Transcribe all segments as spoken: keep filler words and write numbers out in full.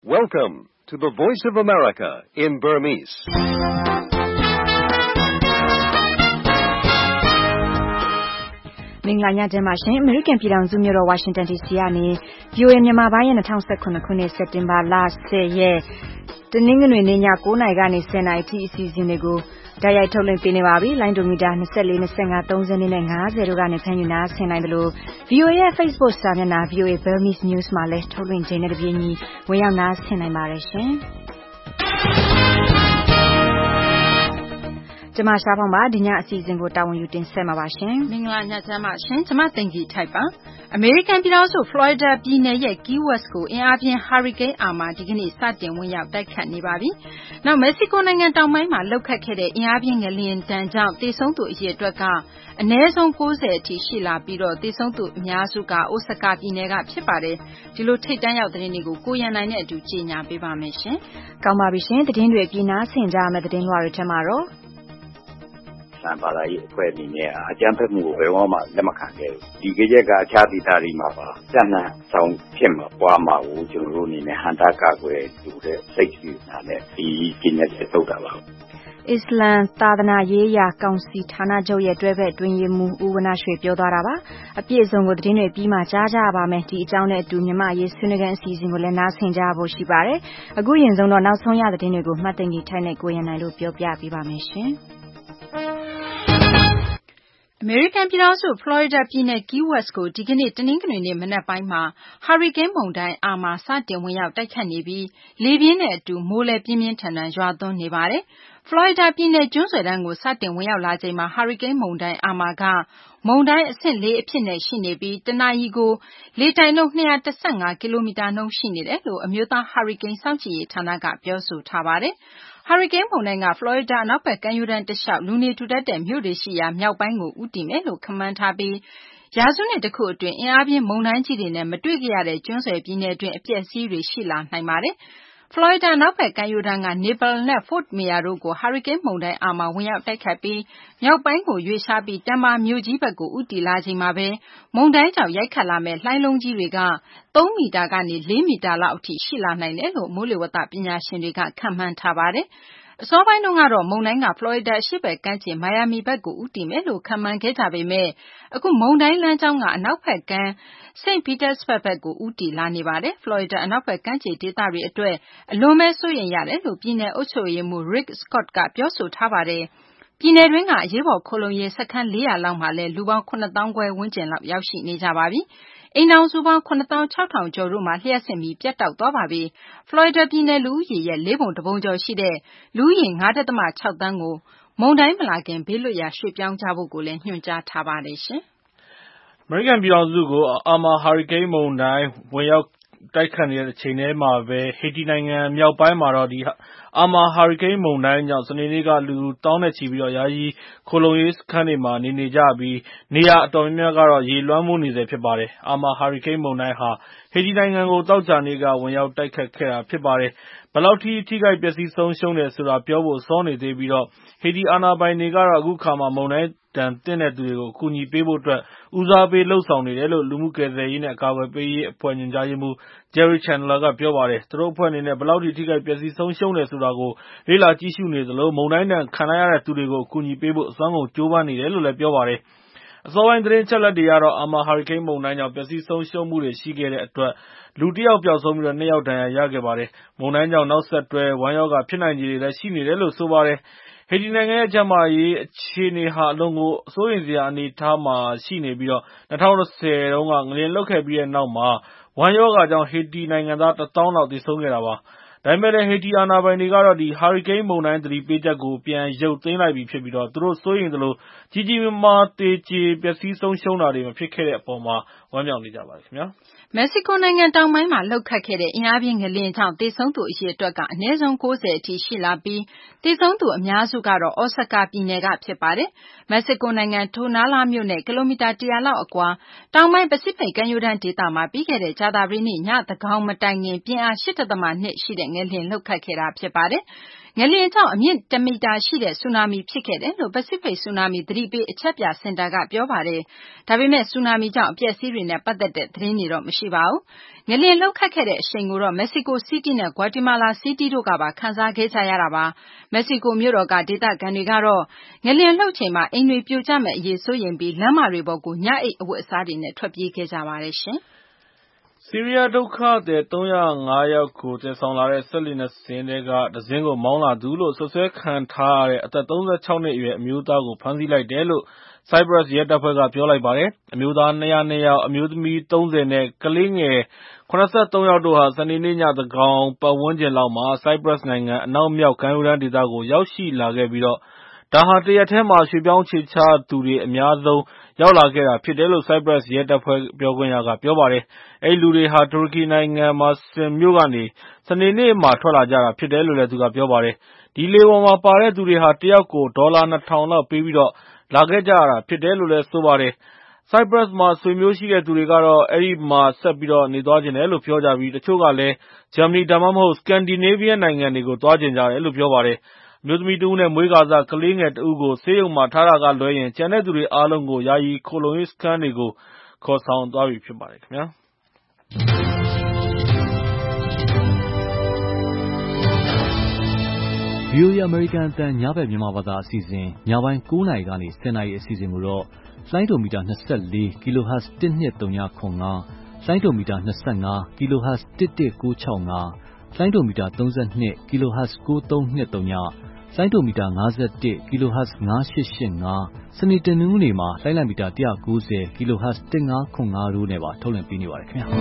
Welcome to the Voice of America in Burmese. ။မင်္ဂလာညချမ်းပါရှင်။ American ပြည်ထောင်စုမြို့တော် Washington ဒီ စီ ကနေ ဗွီအိုအေ မြန်မာပိုင်းရဲ့twenty elevenခုနှစ်စက်တင်ဘာလtenရက်တနင်္ဂနွေနေ့ညnineနာရီကနေtenနာရီထိအစီအစဉ်တွေကိုတိုက်ရိုက်ထုတ်လွှင့်ပေးနေပါပြီ။လိုင်းဒိုမီတာtwenty-four, twenty-five, thirtyနဲ့fiftyတို့ကနေဖမ်းယူနားဆင်နိုင်တယ်လို့ ဗွီအိုအေ ရဲ့ Facebook စာမျက်နှာ ဗွီအိုအေ Burmese News မှာလည်းထုတ်လွှင့်ခြင်းနဲ့တပြေးညီဝင်ရောက်နားဆင်နိုင်ပါတယ်ရှင်။ကျမရှားဖောင်းပါဒီညအစီအစဉ်ကိုတာဝန်ယူတင်ဆက်မှာပါရှင်မင်္ဂလာညချမ်းပါရှင်ကျမတင်ကြီးထိုက်ပါအမေရိကန်ပြည်ထောင်စုဖလော်ရီဒါပြည်နယ်ရဲ့ Key West ကိုအင်အားပြင်း Hurricane Irma ဒီကနေ့စတင်ဝင်ရောက်တိုက်ခတ်နေပါပြီနောက်မက္ကဆီကိုနိုင်ငံတောင်ပိုင်းမှာလှုပ်ခတ်ခဲ့တဲ့အင်အားပြင်းငလျင်တန်းကြောင့်သေဆုံးသူအရေအတွက်ကအနည်းဆုံးninetyအထိရှိလာပြီးတော့သေဆုံးသူအများစုကအိုဆာကာပြည်နယ်ကဖြစ်ပါတယ်ဒီလိုထိတ်တန့်ရောက်သတင်းတွေကိုကိုရန်နိုင်နဲ့အတူကြေညာပေးပါမယ်ရှင်ကောင်းပါပြီရှင်သတင်းတွေပြည်နာဆင်ကြရမယ့်သတင်းလွှာတွေထဲမှာတော့ဆန်ပါလာရေးအဖွဲ့အနေနဲ့အကြမ်းဖက်မှုကိုဘယ်တော့မှလက်မခံခဲ့ဘူးဒီကိစ္စကအခြားဒေသတွေမှာပါစံနှံဆောင်ဖြစ်မှာပွားမှာကိုကျွန်တော်တို့အနေနဲ့ဟန်တာကာကွယ်တူတဲ့စိတ်ကြီးနာနဲ့ဒီကျင်းရဲ့ထုတ်တာပါအစ္စလမ်သာသနာရေးရာကောင်စီဌာနချုပ်ရဲ့တွဲဘက်အတွင်းရေးမှူးဦးဝနရွှေပြောသွားတာပါအပြည့်အစုံကိုသတင်းတွေပြီးမှကြားကြပါမယ်ဒီအကြောင်းနဲ့အတူမြမရေးဆွေးနွေးခန်းအစီအစဉ်ကိုလည်းနားဆင်ကြဖို့ရှိပါတယ်အခုရင်ဆုံးတော့နောက်ဆုံးရသတင်းတွေကိုမှတ်သိမ်းကြီးထိုက်နဲ့ကိုရန်နိုင်လို့ပြောပြပေးပါမယ်ရှင်အမေရိကန်ပြည်ထောင်စုဖလော်ရီဒါပြည်နယ် Key West ကိုဒီကနေ့တနင်္ဂနွေနေ့မနက်ပိုင်းမှာဟာရီကိန်းမုန်တိုင်းအာမာစတင်ဝင်ရောက်တိုက်ခတ်နေပြီးလေပြင်းနဲ့အတူမိုးလည်းပြင်းပြင်းထန်ထန်ရွာသွန်းနေပါတယ်။ဖလော်ရီဒါပြည်နယ်ကျွန်းဆွယ်တန်းကိုစတင်ဝင်ရောက်လာချိန်မှာဟာရီကိန်းမုန်တိုင်းအာမာကမုန်တိုင်းအဆင့်fourအဖြစ်နဲ့ရှိနေပြီးတနာရီကိုလေတိုက်နှုန်းtwo hundred fifteenကီလိုမီတာနှုန်းရှိနေတယ်လို့အမျိုးသားဟာရီကိန်းစောင့်ကြည့်ရေးဌာနကပြောဆိုထားပါတယ်။ဟာရီကိန်းမုန်တိုင်းကဖလော်ရီဒါအနောက်ဘက်ကမ်းရိုးတန်းတလျှောက်လူနေထူထပ်တဲ့မြို့တွေရှိရာမြောက်ပိုင်းကိုဦးတည်မယ်လို့ခန့်မှန်းထားပြီးရာစုနှစ်တခုအတွင်းအင်အားပြင်းမုန်တိုင်းကြီးတွေနဲ့မတွေ့ခဲ့ရတဲ့ကျွန်းဆွယ်ပြည်နယ်အတွင်းအပျက်အစီးတွေရှိလာနိုင်ပါတယ်။ဖလော်ရီဒါနောက်ဘက်ကမ်းရိုးတန်းက Naples နဲ့ Fort Myers တို့ကိုဟာရီကိန်းမုန်တိုင်းအာမာဝင်ရောက်တိုက်ခတ်ပြီးမြောက်ပိုင်းကိုရွေ့လျားပြီးတမ်ပါမြို့ကြီးဘက်ကိုဦးတည်လာချိန်မှာပဲမုန်တိုင်းကြောင့်ရိုက်ခတ်လာမဲ့လှိုင်းလုံးကြီးတွေကthreeမီတာကနေfourမီတာလောက်အထိရှိလာနိုင်တယ်လို့မိုးလေဝသပညာရှင်တွေကခန့်မှန်းထားပါတယ်။အစောပိုင်းတုန်းကတော့မုန်တိုင်းကဖလော်ရီဒါအရှေ့ဘက်ကမ်းခြေမိုင်ယာမီဘက်ကိုဦးတည်မယ်လို့ခန့်မှန်းခဲ့ကြပေမဲ့အခုမုန်တိုင်းလမ်းကြောင်းကအနောက်ဘက်ကမ်း Saint Petersburg ဘက်ကိုဦးတည်လာနေပါတယ်။ဖလော်ရီဒါအနောက်ဘက်ကမ်းခြေဒေသတွေအတွက်အလွန်ပဲစိုးရိမ်ရတယ်လို့ပြည်နယ်အုပ်ချုပ်ရေးမှူး Rick Scott ကပြောဆိုထားပါတယ်။ပြည်နယ်တွင်းကအရေးပေါ်ခိုလှုံရေးစခန်းfour hundredလောက်မှာလည်းလူပေါင်းseven thousand five hundredဝန်းကျင်လောက်ရောက်ရှိနေကြပါပြီ။အိမ်ထောင်စုပေါင်းseven thousand six hundredကျော်တို့မှာလျှပ်စစ်မီးပြတ်တောက်သွားပါပြီ။ဖလော်ရီဒါပြည်နယ်လူဦးရေရဲ့လေးပုံတစ်ပုံကျော်ရှိတဲ့လူဦးရေfive point sixသန်းကိုမုန်တိုင်းမလာခင်ဘေးလွတ်ရာရွှေ့ပြောင်းကြဖို့ကိုလည်းညွှန်ကြားထားပါတယ်ရှင်။အမေရိကန်ပြည်ထောင်စုကိုအာမာဟာရီကိန်းမုန်တိုင်းဝင်ရောက်တိုက်ခတ်နေတဲ့အချိန်ထဲမှာပဲဟေတီနိုင်ငံမြောက်ပိုင်းမှာတော့ဒီအာမာဟာရီကိန်းမုန်တိုင်းကြောင့်စနေနေ့ကလူသောင်းနဲ့ချီပြီးတော့ယာယီခိုလှုံရေးစခန်းတွေမှာနေနေကြပြီးနေရာအတော်များများကတော့ရေလွှမ်းမိုးနေစေဖြစ်ပါတယ်။အာမာဟာရီကိန်းမုန်တိုင်းဟာဟေတီနိုင်ငံကိုသောကြာနေ့ကဝင်ရောက်တိုက်ခတ်ခဲ့တာဖြစ်ပါတယ်။ဘယ်လောက်ထိထိခိုက်ပျက်စီးဆုံးရှုံးတယ်ဆိုတာပြောဖို့စောနေသေးပြီးတော့ဟေတီအာဏာပိုင်တွေကတော့အခုခါမှာမုန်တိုင်းတန်သင့်တဲ့သူတွေကိုအကူအညီပေးဖို့အတွက်ဦးစားပေးလှုပ်ဆောင်နေတယ်လို့လူမှုကယ်ဆယ်ရေးနဲ့အကာအကွယ်ပေးရေးအဖွဲ့ညွှန်ကြားရေးမှူး Jerry Chandler ကပြောပါတယ်။သူတို့အဖွဲ့အနေနဲ့ဘယ်လောက်ထိထိခိုက်ပျက်စီးဆုံးရှုံးတယ်ဆိုတာကိုလေ့လာကြည့်ရှုနေသလိုမုန်တိုင်းဒဏ်ခံလိုက်ရတဲ့သူတွေကိုအကူအညီပေးဖို့အစွမ်းကုန်ကြိုးပမ်းနေတယ်လို့လည်းပြောပါတယ်။အစောပိုင်းသတင်းအချက်အလက်တွေကတော့အာမာဟာရီကိန်းမုန်တိုင်းကြောင့်ပျက်စီးဆုံးရှုံးမှုတွေရှိခဲ့တဲ့အတွက်လူတစ်ယောက်ပျောက်ဆုံးပြီးတော့နှစ်ယောက်ဒဏ်ရာရခဲ့ပါတယ်။မုန်တိုင်းကြောင့်နောက်ဆက်တွဲဝမ်းရောဂါဖြစ်နိုင်ခြေတွေလည်းရှိနေတယ်လို့ဆိုပါတယ်။ဟေတီနိုင်ငံရဲ့ကျန်းမာရေးအခြေအနေဟာအလွန်ကိုစိုးရိမ်စရာအနေအထားမှာရှိနေပြီးတော့၂၀၁၀တုန်းကငလျင်လှုပ်ခဲ့ပြီးတဲ့နောက်မှာဝမ်းရောဂါကြောင့်ဟေတီနိုင်ငံသားတစ်သောင်းလောက်သေဆုံးခဲ့တာပါ။ဒါပေမဲ့လည်းဟေတီအာဏာပိုင်တွေကတော့ဒီဟာရီကိန်းမုန်တိုင်းသတိပေးချက်ကိုပြန်ရုပ်သိမ်းလိုက်ပြီဖြစ်ပြီးတော့သူတို့စိုးရိမ်သလိုကြီးကြီးမားမားသေကျေပျက်စီးဆုံးရှုံးတာတွေမဖြစ်ခဲ့တဲ့အပေါ်မှာဝမ်းမြောက်နေကြပါတယ်ခင်ဗျာ။မက္ကဆီကိုနိုင်ငံတောင်ပိုင်းမှာလှုပ်ခတ်ခဲ့တဲ့အင်အားပြင်းငလျင်ကြောင့်သေဆုံးသူအရေအတွက်ကအနည်းဆုံးninetyအထိရှိလာပြီးသေဆုံးသူအများစုကတော့အော်ဆာကာပြည်နယ်ကဖြစ်ပါတယ်။မက္ကဆီကိုနိုင်ငံတိုနာလာမြို့နဲ့ကီလိုမီတာone hundredလောက်အကွာတောင်ပိုင်းပစိဖိတ်ကမ်းရိုးတန်းဒေသမှာပြီးခဲ့တဲ့ကြာသပတေးနေ့ညသန်းခေါင်မတိုင်ခင်ပြင်းအားeight point twoရှိတဲ့ငလျင်လှုပ်ခတ်ခဲ့တာဖြစ်ပါတယ်။ငလျင်ကြောင့်အမြင့်တစ်မီတာရှိတဲ့ဆူနာမီဖြစ်ခဲ့တယ်လို့ Pacific ဆူနာမီသတိပေးအချက်ပြစင်တာကပြောပါတယ်။ဒါပေမဲ့ဆူနာမီကြောင့်အပျက်အစီးတွေနဲ့ပတ်သက်တဲ့သတင်းတွေတော့မရှိပါဘူး။ငလျင်လှုပ်ခတ်ခဲ့တဲ့အရှိန်ကိုတော့ Mexico City နဲ့ Guatemala City တို့ကပါခံစားခဲ့ကြရတာပါ။ Mexico မြို့တော်ကဒေသခံတွေကတော့ငလျင်လှုပ်ချိန်မှာအိမ်တွေပြိုကျမဲ့အရေးစိုးရိမ်ပြီးလမ်းမတွေပေါ်ကိုညအိတ်အဝတ်အစားတွေနဲ့ထွက်ပြေးခဲ့ကြပါတယ်ရှင်။ဆီးရီးယားဒုက္ခသည်သုံးရာငါးယောက်ကိုတင်ဆောင်လာတဲ့စက်လှေနှစ်စင်းထဲကတစ်စင်းကိုမောင်းလာသူလို့ဆွဆွဲခံထားရတဲ့အသက်သုံးဆယ့်ခြောက်နှစ်အရွယ်အမျိုးသားကိုဖမ်းဆီးလိုက်တယ်လို့ Cyprus ရဲတပ်ဖွဲ့ကပြောလိုက်ပါတယ်။အမျိုးသားနှစ်ရာနှစ်ယောက်အမျိုးသမီးသုံးဆယ်နဲ့ကလေးငယ်ခုနစ်ဆယ့်သုံးယောက်တို့ဟာစနေနေ့ညသန်းခေါင်ပတ်ဝန်းကျင်လောက်မှာ Cyprus နိုင်ငံအနောက်မြောက်ကမ်းရိုးတန်းဒေသကိုရောက်ရှိလာခဲ့ပြီးတော့ဒါဟာတရက်ထဲမှာရွှေ့ပြောင်းခြေချသူတွေအများဆုံးရောက်လာခဲ့တာဖြစ်တယ်လို့ Cyprus ရဲတပ်ဖွဲ့ပြောခွင့်ရကပြောပါတယ်။အဲဒီလူတွေဟာတူရကီနိုင်ငံမာစင်မြို့ကနေစနေနေ့မှာထွက်လာကြတာဖြစ်တယ်လို့လည်းသူကပြောပါတယ်။ဒီလေပေါ်မှာပါတဲ့သူတွေဟာတယောက်ကိုဒေါ်လာနှစ်ထောင်လောက်ပေးပြီးတော့လာခဲ့ကြရတာဖြစ်တယ်လို့လည်းဆိုပါတယ်။ Cyprus မှာဆွေမျိုးရှိတဲ့သူတွေကတော့အဲဒီမှာဆက်ပြီးတော့နေသွားချင်တယ်လို့ပြောကြပြီးတချို့ကလည်းဂျာမနီဒါမှမဟုတ် Scandinavian နိုင်ငံတွေကိုသွားချင်ကြတယ်လို့ပြောပါတယ်။အမျိုးသမီးတဦးနဲ့မွေးကာစကလေးငယ်တဦးကိုဆေးရုံမှာထားတာကလွဲရင်ကျန်တဲ့သူတွေအားလုံးကိုယာယီခိုလှုံရေးစခန်းတွေကိုခေါ်ဆောင်သွားပြီဖြစ်ပါတယ်ခင်ဗျာ။ဗွီအိုအေ American အသံညဘက်မြန်မာဘာသာအစီအစဉ်ညပိုင်းကိုးနာရီကနေဆယ်နာရီအစီအစဉ်ကိုတော့လိုင်းဒိုမီတာ၂၄ kHz တစ်နှစ်သုံးခု၅လိုင်းဒိုမီတာ၂၅ kHz တစ်တစ်ကိုး၆၅လိုင်းဒိုမီတာ၃၂ kHz ကိုးသုံး၂၃ညလိုင်းဒိုမီတာ၅၁ kHz ၅၈၈၅စနေတနင်္ဂနွေမှာလိုင်းလံမီတာ၁၉၀ kHz တစ်ငါးခု၅တို့နဲ့ပါထုတ်လွှင့်ပေးနေပါတယ်ခင်ဗျာ။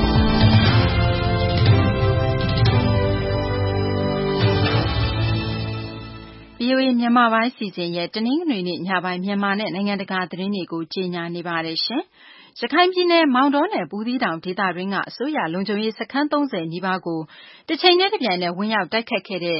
ဗွီအိုအေမြန်မာပိုင်းစီစဉ်ရဲ့တနင်္ဂနွေနေ့ညပိုင်းမြန်မာနဲ့နိုင်ငံတကာသတင်းတွေကိုကြီးညာနေပါတယ်ရှင်။ရခိုင်ပြည်နယ်မောင်တောနဲ့ဘူးသီးတောင်ဒေသတွင်းကအစိုးရလုံခြုံရေးစခန်းသုံးဆယ်နီးပါးကိုတစ်ချိန်တည်းတစ်ပြိုင်တည်းဝင်ရောက်တိုက်ခတ်ခဲ့တဲ့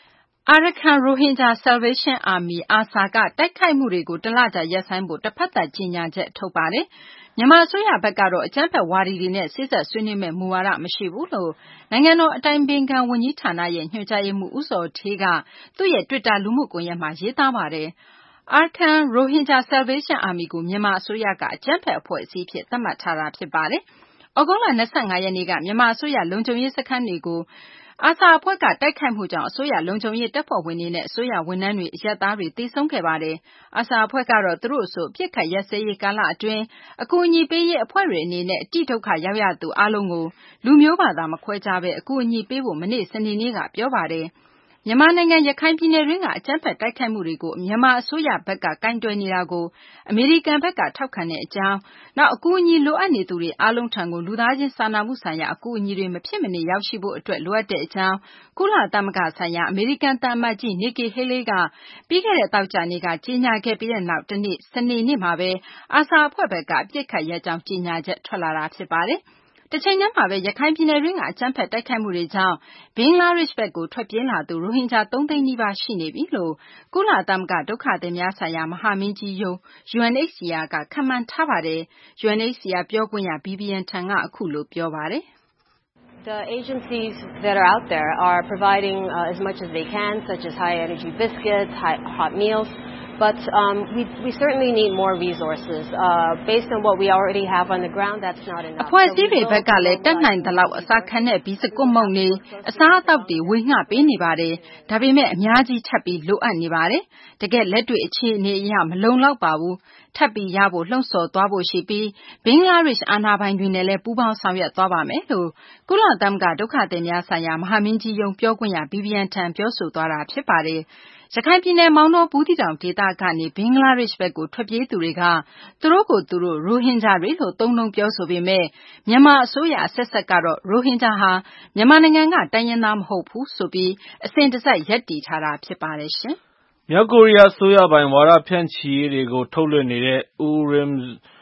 Arakan Rohingya Salvation Army အာဆာ ကတိုက်ခိုက်မှုတွေကိုတလကြာရပ်ဆိုင်းဖို့တစ်ဖက်သတ်ကြေညာချက်ထုတ်ပါတယ်။မြန်မာအစိုးရဘက်ကတော့အကြမ်းဖက်ဝါဒီတွေနဲ့စေ့စပ်ဆွေးနွေးမဲ့မူဝါဒမရှိဘူးလို့နိုင်ငံတော်အတိုင်ပင်ခံဝန်ကြီးဌာနရဲ့ညွှန်ကြားရေးမှူးဦးဇော်ဌေးကသူ့ရဲ့ Twitter လူမှုကွန်ရက်မှာရေးသားပါတယ်။ Arakan Rohingya Salvation Army ကိုမြန်မာအစိုးရကအကြမ်းဖက်အဖွဲ့အစည်းအဖြစ်သတ်မှတ်ထားတာဖြစ်ပါတယ်။ဩဂုတ်လ၂၅ရက်နေ့ကမြန်မာအစိုးရလုံခြုံရေးစခန်းတွေကိုအာဆာအဖွဲ့ကတိုက်ခိုက်မှုကြောင့်အစိုးရလုံခြုံရေးတပ်ဖွဲ့ဝင်တွေနဲ့အစိုးရဝန်ထမ်းတွေအရပ်သားတွေသေဆုံးခဲ့ပါတယ်။အာဆာအဖွဲ့ကတော့သူတို့အဆိုအပစ်ခတ်ရပ်စဲရေးကာလအတွင်းအကူအညီပေးရေးအဖွဲ့တွေအနေနဲ့အတိဒုက္ခရောက်ရသူအားလုံးကိုလူမျိုးဘာသာမခွဲခြားဘဲအကူအညီပေးဖို့မနေ့စနေနေ့ကပြောပါတယ်။မြန်မာနိုင်ငံရခိုင်ပြည်နယ်တွင်းကအကြမ်းဖက်တိုက်ခိုက်မှုတွေကိုမြန်မာအစိုးရဘက်ကကိုင်တွယ်နေတာကိုအမေရိကန်ဘက်ကထောက်ခံတဲ့အကြောင်းနောက်အကူအညီလိုအပ်နေသူတွေအားလုံးထံကိုလူသားချင်းစာနာမှုဆိုင်ရာအကူအညီတွေမဖြစ်မနေရောက်ရှိဖို့အတွက်လိုအပ်တဲ့အကြောင်းကုလသမဂ္ဂဆိုင်ရာအမေရိကန်သံအမတ်ကြီး Nikki Haley ကပြီးခဲ့တဲ့သောကြာနေ့ကကြေညာခဲ့ပြီးတဲ့နောက်တနေ့စနေနေ့မှာပဲအာဆာအဖွဲ့ဘက်ကအပစ်ခတ်ရပ်ကြောင်းကြေညာချက်ထွက်လာတာဖြစ်ပါတယ်။တချိန်တည်းမှာပဲရခိုင်ပြည်နယ်တွင်းကအကြမ်းဖက်တိုက်ခိုက်မှုတွေကြောင့်ဘင်္ဂလားဒေ့ရှ်ဘက်ကိုထွက်ပြေးလာသူရိုဟင်ဂျာသုံးသိန်းနီးပါးရှိနေပြီလို့ကုလသမဂ္ဂဒုက္ခသည်များဆိုင်ရာမဟာမင်းကြီးရုံး U N H C R ကခန့်မှန်းထားပါတယ်။ U N H C R ပြောခွင့်ရ Vivian Tan ကအခုလိုပြောပါတယ်။ The agencies that are out there are providing uh, as much as they can, such as high energy biscuits, high, hot meals. But um, we, we certainly need more resources. Uh, based on what we already have on the ground, that's not enough. အဖွဲ့အစည်းတွေဘက်ကလည်းတက်နိုင်သလောက်အစာခံတဲ့ဘီစကွတ်မုန့်တွေအစားအသောက်တွေဝေငှပေးနေပါတယ်။ဒါပေမဲ့အများကြီးထပ်ပြီးလိုအပ်နေပါတယ်။တကယ်လက်တွေ့အခြေအနေအရမလုံလောက်ပါဘူး။ထပ်ပြီးရဖို့လှုံ့ဆော်သွားဖို့ရှိပြီးဘင်္ဂလားဒေ့ရှ်အာဏာပိုင်တွေနဲ့လည်းပူးပေါင်းဆောင်ရွက်သွားပါမယ်လို့ကုလသမဂ္ဂဒုက္ခသည်များဆိုင်ရာမဟာမင်းကြီးရုံးပြောခွင့်ရ Vivian Tan ပြောဆိုသွားတာဖြစ်ပါတယ်။ရခိုင်ပြည်နယ်မောင်တောဘူးသီးတောင်ဒေသကနေဘင်္ဂလားဒေ့ရှ်ဘက်ကိုထွက်ပြေးသူတွေကသူတို့ကိုသူတို့ရိုဟင်ဂျာတွေလို့သုံးနှုန်းပြောဆိုပေမဲ့မြန်မာအစိုးရအဆက်ဆက်ကတော့ရိုဟင်ဂျာဟာမြန်မာနိုင်ငံကတိုင်းရင်းသားမဟုတ်ဘူးဆိုပြီးအစဉ်တစိုက်ရပ်တည်ထားတာဖြစ်ပါတယ်ရှင်။မြောက်ကိုရီးယားအစိုးရပိုင်ဝါဒဖြန့်ချီရေးတွေကိုထုတ်လွှင့်နေတဲ့ Urim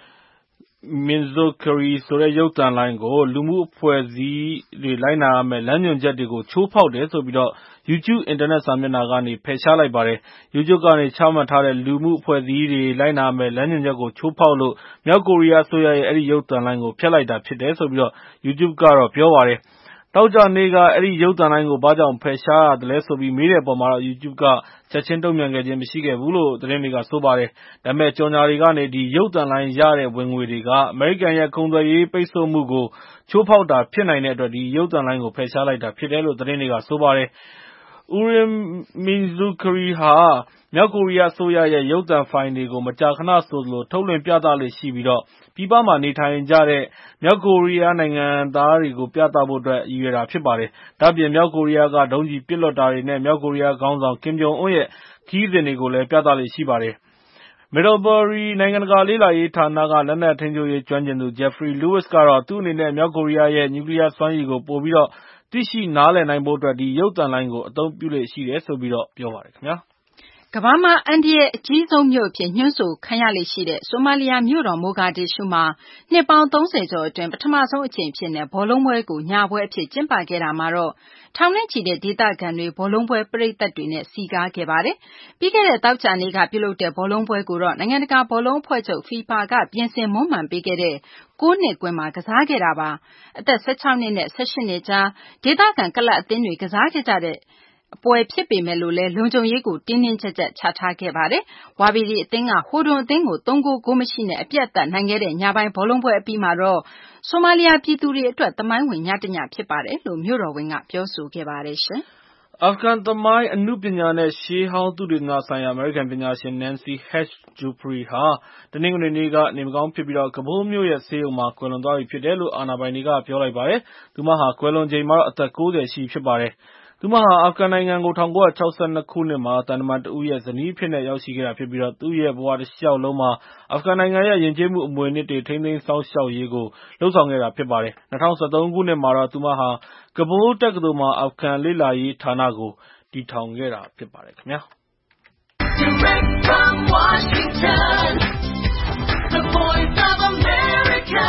Minzokkiri ဆိုတဲ့ရုပ်သံလိုင်းကိုလူမှုအဖွဲ့အစည်းတွေလိုက်နာရမယ့်လမ်းညွှန်ချက်တွေကိုချိုးဖောက်တယ်ဆိုပြီးတော့ YouTube အင်တာနက်စာမျက်နှာကနေဖယ်ရှားလိုက်ပါတယ်။ YouTube ကနေချမှတ်ထားတဲ့လူမှုအဖွဲ့အစည်းတွေလိုက်နာရမယ့်လမ်းညွှန်ချက်ကိုချိုးဖောက်လို့မြောက်ကိုရီးယားအစိုးရရဲ့အဲဒီရုပ်သံလိုင်းကိုဖျက်လိုက်တာဖြစ်တယ်ဆိုပြီးတော့ YouTube ကတော့ပြောပါတယ်။တောက်ကြနေကအဲ့ဒီရုပ်သံလိုင်းကိုဘာကြောင့်ဖယ်ရှားရတယ်လဲဆိုပြီးမေးတဲ့အပေါ်မှာတော့ YouTube ကချက်ချင်းတုံ့ပြန်ခဲ့ခြင်းမရှိခဲ့ဘူးလို့သတင်းတွေကဆိုပါတယ်။ဒါပေမဲ့ကြော်ညာတွေကနေဒီရုပ်သံလိုင်းရတဲ့ဝင်ငွေတွေကအမေရိကန်ရဲ့ကုန်သွယ်ရေးပိတ်ဆို့မှုကိုချိုးဖောက်တာဖြစ်နိုင်တဲ့အတွက်ဒီရုပ်သံလိုင်းကိုဖယ်ရှားလိုက်တာဖြစ်တယ်လို့သတင်းတွေကဆိုပါတယ်။ Urim Mizukuri ဟာမြောက်ကိုရီးယားအစိုးရရဲ့ရုပ်သံဖိုင်တွေကိုမကြာခဏဆိုသလိုထုတ်လွှင့်ပြသလေ့ရှိပြီးတော့ပြည်ပမှာနေထိုင်ကြတဲ့မြောက်ကိုရီးယားနိုင်ငံသားတွေကိုပြသဖို့အတွက်ရည်ရွယ်တာဖြစ်ပါတယ်။ဒါ့အပြင်မြောက်ကိုရီးယားကဒုံးကျည်ပစ်လွှတ်တာတွေနဲ့မြောက်ကိုရီးယားခေါင်းဆောင် Kim Jong Un ရဲ့ခရီးစဉ်တွေကိုလည်းပြသလေ့ရှိပါတယ်။ Middlebury နိုင်ငံတကာလေ့လာရေးဌာနကလက်နက်ထိန်းချုပ်ရေးကျွမ်းကျင်သူ Jeffrey Lewis ကတော့သူ့အနေနဲ့မြောက်ကိုရီးယားရဲ့နျူကလီးယားစွမ်းရည်ကိုပိုပြီးတော့သိရှိနားလည်နိုင်ဖို့အတွက်ဒီရုပ်သံလိုင်းကိုအသုံးပြုလေ့ရှိတယ်ဆိုပြီးတော့ပြောပါတယ်ခင်ဗျာ။ကမ္ဘာမှာအန္တရာယ်အကြီးဆုံးမြို့အဖြစ်ညွှန်းဆိုခံရလေ့ရှိတဲ့ဆိုမာလီယာမြို့တော်မိုဂါဒစ်ရှူးမှာနှစ်ပေါင်းသုံးဆယ်ကျော်အတွင်းပထမဆုံးအကြိမ်ဖြစ်တဲ့ဘောလုံးပွဲကိုညပွဲအဖြစ်ကျင်းပခဲ့တာမှာတော့ထောင်နဲ့ချီတဲ့ဒေသခံတွေဘောလုံးပွဲပရိသတ်တွေနဲ့စည်ကားခဲ့ပါတယ်။ပြီးခဲ့တဲ့သောကြာနေ့ကပြုလုပ်တဲ့ဘောလုံးပွဲကိုတော့နိုင်ငံတကာဘောလုံးအဖွဲ့ချုပ် FIFA ကပြင်ဆင်မွမ်းမံပေးခဲ့တဲ့ကိုးနှစ်ကွင်းမှာကစားခဲ့တာပါ။အသက်ဆယ်ခြောက်နှစ်နဲ့ဆယ်ရှစ်နှစ်ကြားဒေသခံကလပ်အသင်းတွေကစားခဲ့ကြတဲ့ပွဲဖြစ်ပေမဲ့လို့လည်းလုံခြုံရေးကိုတင်းတင်းကြပ်ကြပ်ချထားခဲ့ပါတယ်။ဝါဘီရီအသင်းကဟိုဒွန်အသင်းကိုသုံးဂိုးဂိုးမရှိနဲ့အပြတ်အသတ်နိုင်ခဲ့တဲ့ညပိုင်းဘောလုံးပွဲအပြီးမှာတော့ဆိုမာလီယာပြည်သူတွေအတွက်သမိုင်းဝင်ညတညဖြစ်ပါတယ်လို့မြို့တော်ဝန်ကပြောဆိုခဲ့ပါတယ်ရှင်။အာဖဂန်သမိုင်းအနုပညာနဲ့ရှေးဟောင်းသုတေသနဆိုင်ရာအမေရိကန်ပညာရှင် Nancy Hatch-Jeffrey ဟာတနင်္ဂနွေနေ့ကနေမကောင်းဖြစ်ပြီးကဘူးလ်မြို့ရဲ့ဆေးရုံမှာကွယ်လွန်သွားပြီဖြစ်တယ်လို့အာဏာပိုင်တွေကပြောလိုက်ပါတယ်။သူမဟာကွယ်လွန်ချိန်မှာတော့အသက်ကိုးဆယ်ရှိပြီဖြစ်ပါတယ်။သူမဟာအာဖဂန်နိုင်ငံကို၁၉၆၂ ခုနှစ်မှာသံတမန်တဦးရဲ့ဇနီးအဖြစ်နဲ့ရောက်ရှိခဲ့တာဖြစ်ပြီးသူ့ရဲ့ဘဝတလျှောက်လုံးမှာအာဖဂန်နိုင်ငံရဲ့ယဉ်ကျေးမှုအမွေအနှစ်တွေထိန်းသိမ်းစောင့်ရှောက်ရေးကိုလုပ်ဆောင်ခဲ့တာဖြစ်ပါတယ်။၂၀၁၃ ခုနှစ်မှာတော့သူမဟာကဘူးလ်တက္ကသိုလ်မှာအာဖဂန်လေ့လာရေးဌာနကိုတည်ထောင်ခဲ့တာဖြစ်ပါတယ်ခင်ဗျာ။ Direct from Washington, the voice of America,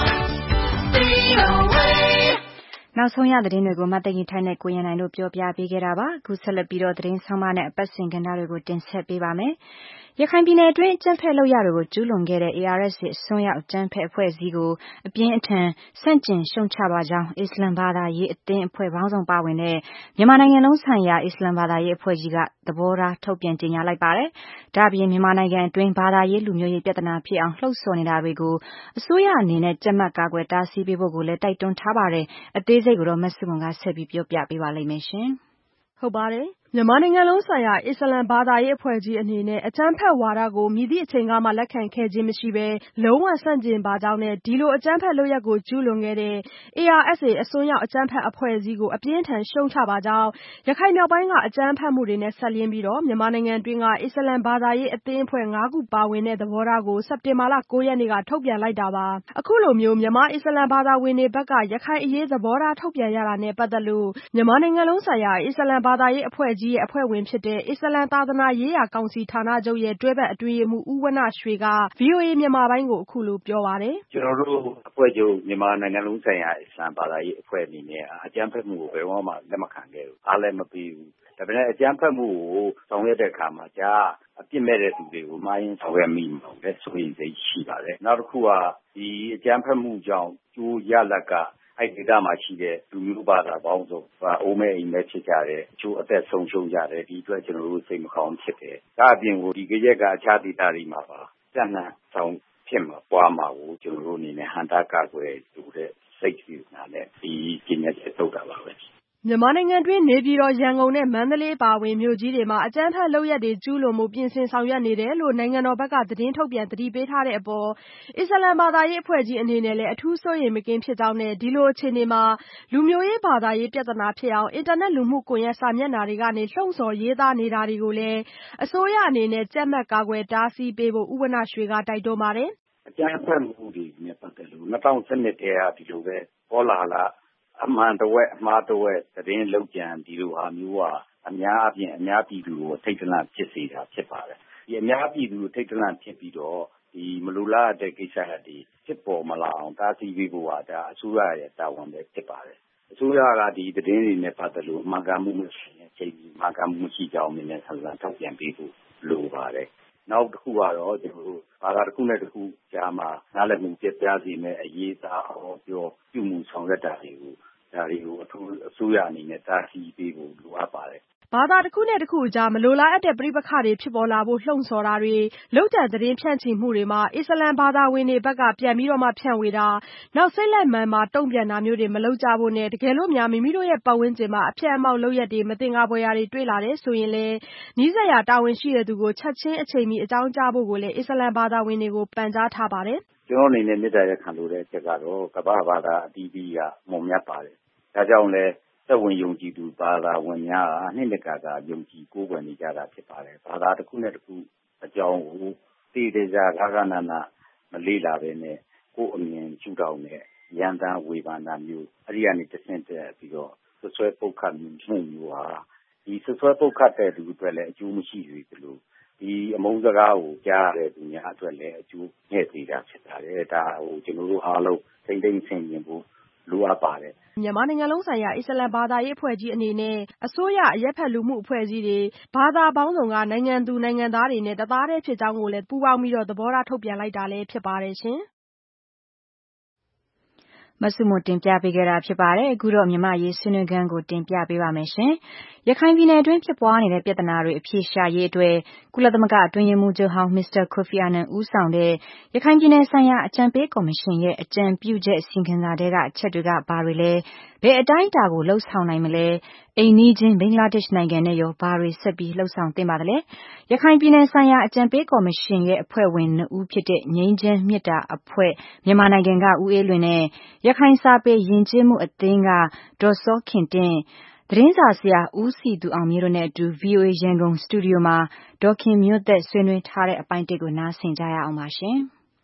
V O A နောက်ဆုံးရသတင်းတွေကိုမသိင်္ဂီထိုက်နဲ့ကိုရန်နိုင်တို့ပြောပြပေးခဲ့တာပါ။အခုဆက်လက်ပြီးတော့သတင်းဆောင်မနဲ့အပတ်စဉ်ကဏ္ဍတွေကိုတင်ဆက်ပေးပါမယ်။ရခိုင်ပြည်နယ်အတွင်းအကြမ်းဖက်လုပ်ရတွေကိုကျူးလွန်ခဲ့တဲ့ အေအာရ်အက်စ် အစွန်းရောက်အကြမ်းဖက်အဖွဲ့အစည်းကိုအပြင်းအထန်ဆန့်ကျင်ရှုတ်ချပါကြောင်းအစ္စလမ်ဘာသာရေးအသင်းအဖွဲ့ပေါင်းစုံပါဝင်တဲ့မြန်မာနိုင်ငံလုံးဆိုင်ရာအစ္စလမ်ဘာသာရေးအဖွဲ့ကြီးကသဘောထားထုတ်ပြန်ကြေညာလိုက်ပါတယ်။ဒါ့အပြင်မြန်မာနိုင်ငံအတွင်းဘာသာရေးလူမျိုးရေးပြဿနာဖြစ်အောင်လှုံ့ဆော်နေတာတွေကိုအစိုးရအနေနဲ့ကြပ်မတ်ကာကွယ်တားဆီးပေးဖို့ကိုလည်းတိုက်တွန်းထားပါတယ်။အသေးစိတ်ကိုတော့မဆုမွန်ကဆက်ပြီးပြောပြပေးပါလိမ့်မယ်ရှင်။ဟုတ်ပါတယ်။မြန်မာနိုင်ငံလုံးဆိုင်ရာအစ္စလမ်ဘာသာရေးအဖွဲ့ကြီးအနေနဲ့အကြမ်းဖက်ဝါဒကိုမည်သည့်အချိန်ကမှလက်ခံခဲ့ခြင်းမရှိဘဲလုံးဝဆန့်ကျင်ပါကြောင်းနဲ့ဒီလိုအကြမ်းဖက်လုပ်ရပ်ကိုကျူးလွန်ခဲ့တဲ့ အေအာရ်အက်စ် အစွန်းရောက်အကြမ်းဖက်အဖွဲ့အစည်းကိုအပြင်းအထန်ရှုံချပါကြောင်းရခိုင်မြောက်ပိုင်းကအကြမ်းဖက်မှုတွေနဲ့ဆက်လျင်းပြီးတော့မြန်မာနိုင်ငံတွင်းကအစ္စလမ်ဘာသာရေးအသင်းအဖွဲ့ငါးခုပါဝင်တဲ့သဘောထားကိုစက်တင်ဘာလကိုးရက်နေ့ကထုတ်ပြန်လိုက်တာပါ။အခုလိုမျိုးမြန်မာအစ္စလမ်ဘာသာဝင်တွေဘက်ကရခိုင်အရေးသဘောထားထုတ်ပြန်ရတာနဲ့ပတ်သက်လို့မြန်မာနိုင်ငံလုံးဆိုင်ရာအစ္စလမ်ဘာသာရေးအဖွဲ့ကြီးရဲ့အဖွဲ့ဝင်ဖြစ်တဲ့အစ္စလမ်သာသနာရေးရာကောင်စီဌာနချုပ်ရဲ့တွဲဘက်အတွင်းရေးမှူးဦးဝဏ္ဏရွှေက ဗွီအိုအေမြန်မာပိုင်းကိုအခုလိုပြောပါတယ်။ကျွန်တော်တို့အဖွဲ့ချုပ်မြန်မာနိုင်ငံလုံးဆိုင်ရာအစ္စလမ်ဘာသာရေးအဖွဲ့အနေနဲ့အကြမ်းဖက်မှုကိုဘယ်တော့မှလက်မခံခဲ့ဘူး။အားလည်းမပေးဘူး။ဒါပေမဲ့အကြမ်းဖက်မှုကိုဆောင်ရွက်တဲ့အခါမှာကြားအပြစ်မဲ့တဲ့သူတွေကိုမှားယွင်းဆောင်ရွက်မိမှာပဲဆိုရင်စိတ်ရှိပါတယ်။နောက်တစ်ခုကဒီအကြမ်းဖက်မှုကြောင့်ကျိုးရလဒ်ကအဲ့ဒီဒေသမှာရှိတဲ့လူမျိုးဘာသာပေါင်းစုံအိုးမဲအိမ်မဲဖြစ်ကြတယ်အချို့အသက်ဆုံးရှုံးကြတယ်ဒီအတွက်ကျွန်တော်တို့စိတ်မကောင်းဖြစ်တယ်ဒါအပြင်ကိုဒီကြက်ကအခြားဒေသတွေမှာပါစံနှံဆောင်ဖြစ်မှာပွားမှာကိုကျွန်တော်တို့အနေနဲ့ဟန်တာကာကွယ်တူတဲ့စိတ်စီနာနဲ့ဒီကျင့်ချက်ထုတ်တာပါပဲမြန်မာနိုင်ငံတွင်းနေပြည်တော်ရန်ကုန်နဲ့မန္တလေးပါဝင်မြို့ကြီးတွေမှာအကြမ်းဖက်လုပ်ရက်တွေကျူးလွန်မှုပြင်ဆင်ဆောင်ရွက်နေတယ်လို့နိုင်ငံတော်ဘက်ကသတင်းထုတ်ပြန်တတိပေးထားတဲ့အပေါ်အစ္စလမ်ဘာသာရေးအဖွဲ့ကြီးအနေနဲ့လည်းအထူးစိုးရိမ်မကင်းဖြစ်ကြောင်းနဲ့ဒီလိုအခြေအနေမှာလူမျိုးရေးဘာသာရေးပြဿနာဖြစ်အောင်အင်တာနက်လူမှုကွန်ရက်စာမျက်နှာတွေကနေလှုံ့ဆော်ရေးသားနေတာတွေကိုလည်းအစိုးရအနေနဲ့ကြပ်မတ်ကာကွယ်တားဆီးပေးဖို့ဦးဝဏ္ဏရွှေကတိုက်တွန်းပါတယ်အကြမ်းဖက်မှုတွေနဲ့ပတ်သက်လို့၂၀၁၂တည်းကဒီလိုပဲပေါ်လာလာအမှန်တဝက်အမှားတဝက်သတင်းလောက်ကြံဒီလိုဟာမျိုးကအများအပြားအများပြည်သူကိုထိတ်တလန့်ဖြစ်စေတာဖြစ်ပါတယ်ဒီအများပြည်သူကိုထိတ်တလန့်ဖြစ်ပြီးတော့ဒီမလူလားတဲ့ကိစ္စတွေဖြစ်ပေါ်မလာအောင်တားဆီးပေးဖို့ကဒါအစိုးရရဲ့တာဝန်ပဲဖြစ်ပါတယ်အစိုးရကဒီသတင်းတွေနဲ့ပတ်သက်လို့အမှန်ကန်မှုမရှိရင်ချိန်ပြီးမှန်ကန်မှုမရှိကြောင်းနည်းနည်းဆန်းဆန်းထောက်ပြန်ပေးဖို့လိုပါတယ်နောက်တစ်ခုကတော့ကျွန်တော်တို့ဘာသာတစ်ခုနဲ့တစ်ခုကြားမှာနားလည်မှုပြပြစီမဲ့အရေးသားအောင်ပြောပြုမှုဆောင်ရွက်တာတွေကိုဒါတွေကိုအထူးအစိုးရအနေနဲ့တားဆီးပေးဖို့လိုအပ်ပါတယ်ဘာသာတစ်ခုနဲ့တစ်ခုအကြားမလိုလားအပ်တဲ့ပြိပခါတွေဖြစ်ပေါ်လာဖို့လှုံ့ဆော်တာတွေလုံခြံသတင်းဖြန့်ချီမှုတွေမှာအစ္စလမ်ဘာသာဝင်တွေဘက်ကပြန်ပြီးတော့မှဖြန့်ဝေတာနောက်စိတ်လက်မှန်မှာတုံ့ပြန်တာမျိုးတွေမလုပ်ကြဖို့နဲ့တကယ်လို့များမိမိတို့ရဲ့ပတ်ဝန်းကျင်မှာအဖြတ်အမောက်လုပ်ရက်တွေမတင်ကားပွဲရာတွေတွေ့လာတယ်ဆိုရင်လည်းနီးစပ်ရာတာဝန်ရှိတဲ့သူကိုချက်ချင်းအချိန်မီအကြောင်းကြားဖို့ကိုလည်းအစ္စလမ်ဘာသာဝင်တွေကိုပန်ကြားထားပါတယ်ကျွန်တော်အနေနဲ့မြစ်တာရက်ခံလို့တဲ့အချက်ကတော့ကမ္ဘာဘာသာအတီးတီးကမုံမြတ်ပါတယ်ဒါကြောင့်လည်းသက်ဝင်ယုံကြည်သူဘာသာဝင်များအနှစ်တကာကယုံကြည်ကိုးကွယ်နေကြတာဖြစ်ပါတယ်ဘာသာတစ်ခုနဲ့တစ်ခုအကြောင်းကိုတည်တည်ကြဂဂနနာမလေးလာပဲနဲ့ကိုယ်အမြင်ရှုထောင့်နဲ့ရန်တမ်းဝေဖန်တာမျိုးအဲ့ဒီကနေတဆင့်တက်ပြီးတော့ဆွဆွဲပုတ်ခတ်မှုမျိုးဟာဒီဆွဆွဲပုတ်ခတ်တဲ့သူတွေလည်းအကျိုးမရှိသေးဘူးလို့ဒီအမုန်းစကားကိုကြားရတဲ့သူများအတွက်လည်းအကျိုးညက်သေးတာဖြစ်ပါတယ်ဒါဟိုကျွန်တော်တို့အားလုံးထိမ့်သိမ့်ဆင်ခြင်ဖို့လိုအပ်ပါတယ်မြန်မာနိုင်ငံလုံးဆိုင်ရာအစ္စလမ်ဘာသာရေးအဖွဲ့ကြီးအနေနဲ့အစိုးရအရက်ဖက်လူမှုအဖွဲ့အစည်းတွေဘာသာပေါင်းစုံကနိုင်ငံသူနိုင်ငံသားတွေနဲ့တသားတည်းဖြစ်ကြောင်းကိုလည်းပူးပေါင်းပြီးတော့သဘောထားထုတ်ပြန်လိုက်တာလည်းဖြစ်ပါတယ်ရှင်မဆုမတင်ပြပေးခဲ့တာဖြစ်ပါတယ်အခုတော့မြန်မာရေးဆွေးနွေးခန်းကိုတင်ပြပေးပါမယ်ရှင်ရခိုင်ပြည်နယ်အတွင်းဖြစ်ပွားနေတဲ့ပြဿနာတွေအဖြေရှာရေးအတွက်ကုလသမဂ္ဂအတွင်းရေးမှူးချုပ်ဟောင်းမစ္စတာကိုဖီအာနန်ဦးဆောင်တဲ့ရခိုင်ပြည်နယ်ဆိုင်ရာအကြံပေးကော်မရှင်ရဲ့အကြံပြုချက်အစီရင်ခံစာတွေကအချက်တွေကဘာတွေလဲဘယ်အတိုင်းအတာကိုလှုပ်ဆောင်နိုင်မလဲအိမ်နီးချင်းဘင်္ဂလားဒေ့ရှ်နိုင်ငံနဲ့ရောဘာတွေဆက်ပြီးလှုပ်ဆောင်သင့်ပါသလဲရခိုင်ပြည်နယ်ဆိုင်ရာအကြံပေးကော်မရှင်ရဲ့အဖွဲ့ဝင်နှစ်ဦးဖြစ်တဲ့ငြိမ်းချမ်းမြတ်တာအဖွဲ့မြန်မာနိုင်ငံကဦးအေးလွင်နဲ့ရခိုင်စာပေယဉ်ကျေးမှုအသင်းကဒေါ်စောခင်တင့်သတင်းစာဆရာဦးစီသူအောင်မြေတို့နဲ့အတူ ဗီအိုအေ ရန်ကုန်စတူဒီယိုမှာဒေါ်ခင်မျိုးသက်ဆွေးနွေးထားတဲ့အပိုင်းတစ်ကိုနားဆင်ကြရအောင်ပါရှင်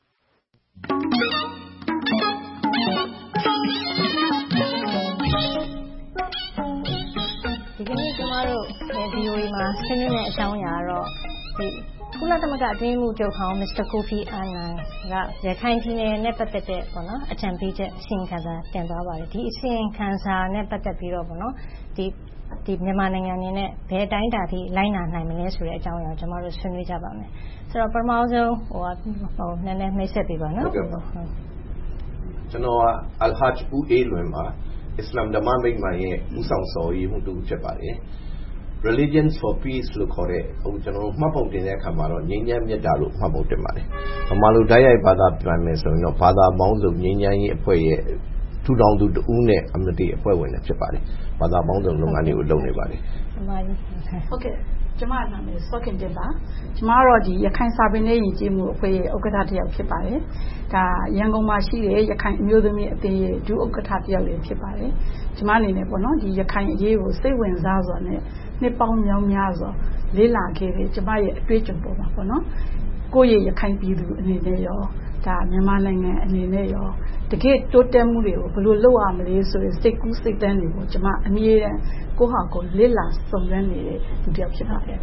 ဒီကနေ့ကျမတို့ ဗီအိုအေ မှာဆွေးနွေးတဲ့အကြောင်းအရာကတော့ဒီကုလသမဂ္ဂအတွင်းရေးမှူးချုပ်ဟောင်းမစ္စတာကိုဖီအာနန်ကရခိုင်ပြည်နယ်နဲ့ပတ်သက်တဲ့ပေါ့နော်အကြံပေးချက်အစီရင်ခံစာတင်သွားပါတယ်ဒီအစီရင်ခံစာနဲ့ပတ်သက်ပြီးတော့ပေါ့နော်ဒီဒီမြန်မာနိုင်ငံအနေနဲ့ဘယ်တိုင်းတာထိလိုက်နာနိုင်မလဲဆိုတဲ့အကြောင်းအရာကိုကျွန်တော်တို့ဆွေးနွေးကြပါမယ်ဆိုတော့ပထမဆုံးဟိုဟိုနည်းနည်းမိတ်ဆက်ပေးပါနော်ဟုတ်ကဲ့ပါကျွန်တော်ကအလ်ဟာဂျ်ဦးအေးလွင်ပါအစ္စလာမ်ဓမ္မမိတ်မှန်ရဲ့ဦးဆောင်ဆောင်ရည်မှုတူဖြစ်ပါတယ်Religions for Peace လို့ခေါ်တဲ့ဟိုကျွန်တော်မှတ်ပုံတင်တဲ့အခါမှာတော့ငြိမ်းချမ်းမြတ်တာလို့မှတ်ပုံတင်ပါတယ်။ဗမာလူတိုက်ရိုက်ဘာသာပြန်မယ်ဆိုရင်တော့ဘာသာပေါင်းစုံငြိမ်းချမ်းရေးအဖွဲ့ရဲ့ထူထောင်သူတဦးနဲ့အမတီအဖွဲ့ဝင်တွေဖြစ်ပါတယ်။ဘာသာပေါင်းစုံလုပ်ငန်းတွေကိုလုပ်နေပါတယ်။အမှန်ကြီး။ Okay ကျမနာမည်စောခင်တင်ပါကျမတို့ဒီရခိုင်စာပေနဲ့ယဉ်ကျေးမှုအဖွဲ့ရဲ့ဥက္ကဋ္ဌတစ်ယောက်ဖြစ်ပါတယ်ဒါရန်ကုန်မှာရှိတဲ့ရခိုင်အမျိုးသမီးအသင်းရဲ့ဒုဥက္ကဋ္ဌတစ်ယောက်လည်းဖြစ်ပါတယ်ကျမအနေနဲ့ပေါ့နော်ဒီရခိုင်အရေးကိုစိတ်ဝင်စားစွာနဲ့နှစ်ပေါင်းများများစွာလေ့လာခဲ့တဲ့ကျမရဲ့အတွေ့အကြုံပေါ်မှာပေါ့နော်ကိုယ့်ရဲ့ရခိုင်ပြည်သူအနေနဲ့ရောဒါမြန်မာနိုင်ငံအနေနဲ့ရောတကယ်တိုးတက်မှုတွေကိုဘယ်လိုလုပ်ရမလဲဆိုရင်စိတ်ကူးစိတ်တမ်းတွေကိုကျမအမြဲတမ်းကိုယ့်ဟာကိုယ်လေ့လာစုံစမ်းနေတဲ့သူတစ်ယောက်ဖြစ်ပါတယ်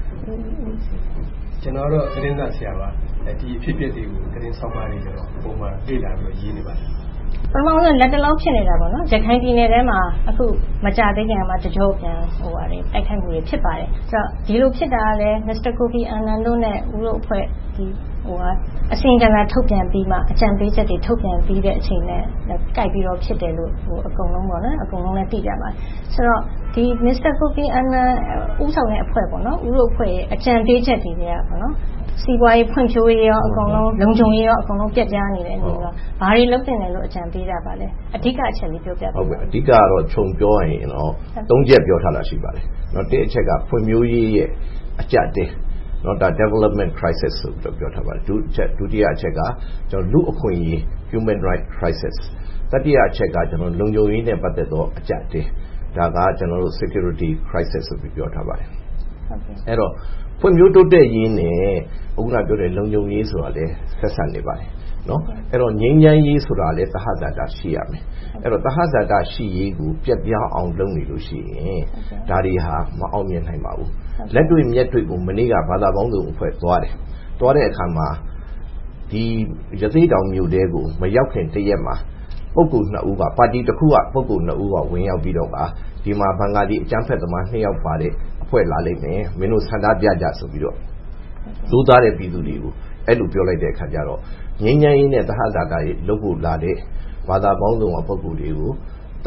ကျွန်တော်တို့သတင်းစာဆရာပါဒီအဖြစ်အပျက်တွေကိုသတင်းဆောင်ပါနေကြတော့ပုံမှန်လေ့လာပြီးရေးနေပါတယ်ပထမဆုံးလက်တလုံးဖြစ်နေတာပေါ့နော်ရခိုင်ပြည်နယ်ထဲမှာအခုမကြသေးခင်မှာတကြောပြန်ဟိုပါတယ်တိုက်ခိုက်မှုတွေဖြစ်ပါတယ်ဆိုတော့ဒီလိုဖြစ်တာကလည်းမစ္စတာကိုဖီအာနန်တို့နဲ့ဦးတို့အဖွဲ့ဒီဟိုကအစင်ကလာထုတ်ပြန်ပြီးမှအကြံပေးချက်တွေထုတ်ပြန်ပြီးတဲ့အချိန်နဲ့ကြိုက်ပြီးတော့ဖြစ်တယ်လို့ဟိုအကုန်လုံးပေါ့နော်အကုန်လုံးလည်းသိကြပါတယ်ဆိုတော့ဒီမစ္စတာကိုဖီအာနန်ဦးဆောင်တဲ့အဖွဲ့ပေါ့နော်ဦးတို့အဖွဲ့ရဲ့အကြံပေးချက်တွေကပေါ့နော်စီးပွားရေးဖွံ့ဖြိုးရေးရောအကုန်လုံးလုံခြုံရေးရောအကုန်လုံးပြတ်ပြားနေတဲ့အနေနဲ့ဘာတွေလုပ်တင်တယ်လို့အကြံပေးကြပါလဲအဓိကအချက်လေးပြောပြပါဟုတ်ကဲ့အဓိကကတော့ခြုံပြောရင်တော့သုံးချက်ပြောထားတာရှိပါတယ်เนาะတစ်အချက်ကဖွံ့ဖြိုးရေးရဲ့အကျတဲ့เนาะဒါ development crisis ဆိုပြီးပြောထားပါတယ်ဒုချက်ဒုတိယအချက်ကကျွန်တော်လူအခွင့်အရေး human right crisis တတိယအချက်ကကျွန်တော်လုံခြုံရေးနဲ့ပတ်သက်သောအကျတဲ့ဒါကကျွန်တော်တို့ security crisis ဆိုပြီးပြောထားပါတယ်ဟုတ်ကဲ့အဲ့တော့ဖွံ့ဖြိုးတိုးတက်ရေးနဲ့အခုနပြောတဲ့လုံခြုံရေးဆိုတာလည်းဆက်ဆက်နေပါတယ်เนาะအဲ့တော့ငြိမ်းချမ်းရေးဆိုတာလည်းသဟဇာတရှိရမယ်အဲ့တော့သဟဇာတရှိရေးကိုပြတ်ပြားအောင်လုပ်နေလို့ရှိရင်ဒါတွေဟာမအောင်မြင်နိုင်ပါဘူးလက်တွေ့မျက်တွေ့ကိုမနေ့ကဘာသာပေါင်းစုံအဖွဲ့သွားတယ်သွားတဲ့အခါမှာဒီရသေ့တောင်မြို့တဲကိုမရောက်ခင်တရက်မှာပုဂ္ဂိုလ်နှစ်ဦးကပါတီတစ်ခုကပုဂ္ဂိုလ်နှစ်ဦးကဝင်ရောက်ပြီးတော့ကဒီမှာဘင်္ဂါလီအကြမ်းဖက်သမားနှစ်ယောက်ပါတဲ့အဖွဲ့လာလိမ့်မယ်မင်းတို့ဆန္ဒပြကြဆိုပြီးတော့လူသားတဲ့ပြည်သူတွေကိုအဲ့လိုပြောလိုက်တဲ့အခါကျတော့ငြိမ်းချမ်းရေးနဲ့သဟဇာတရေးလုပ်ဖို့လာတဲ့ဘာသာပေါင်းစုံကပုဂ္ဂိုလ်တွေကိုတ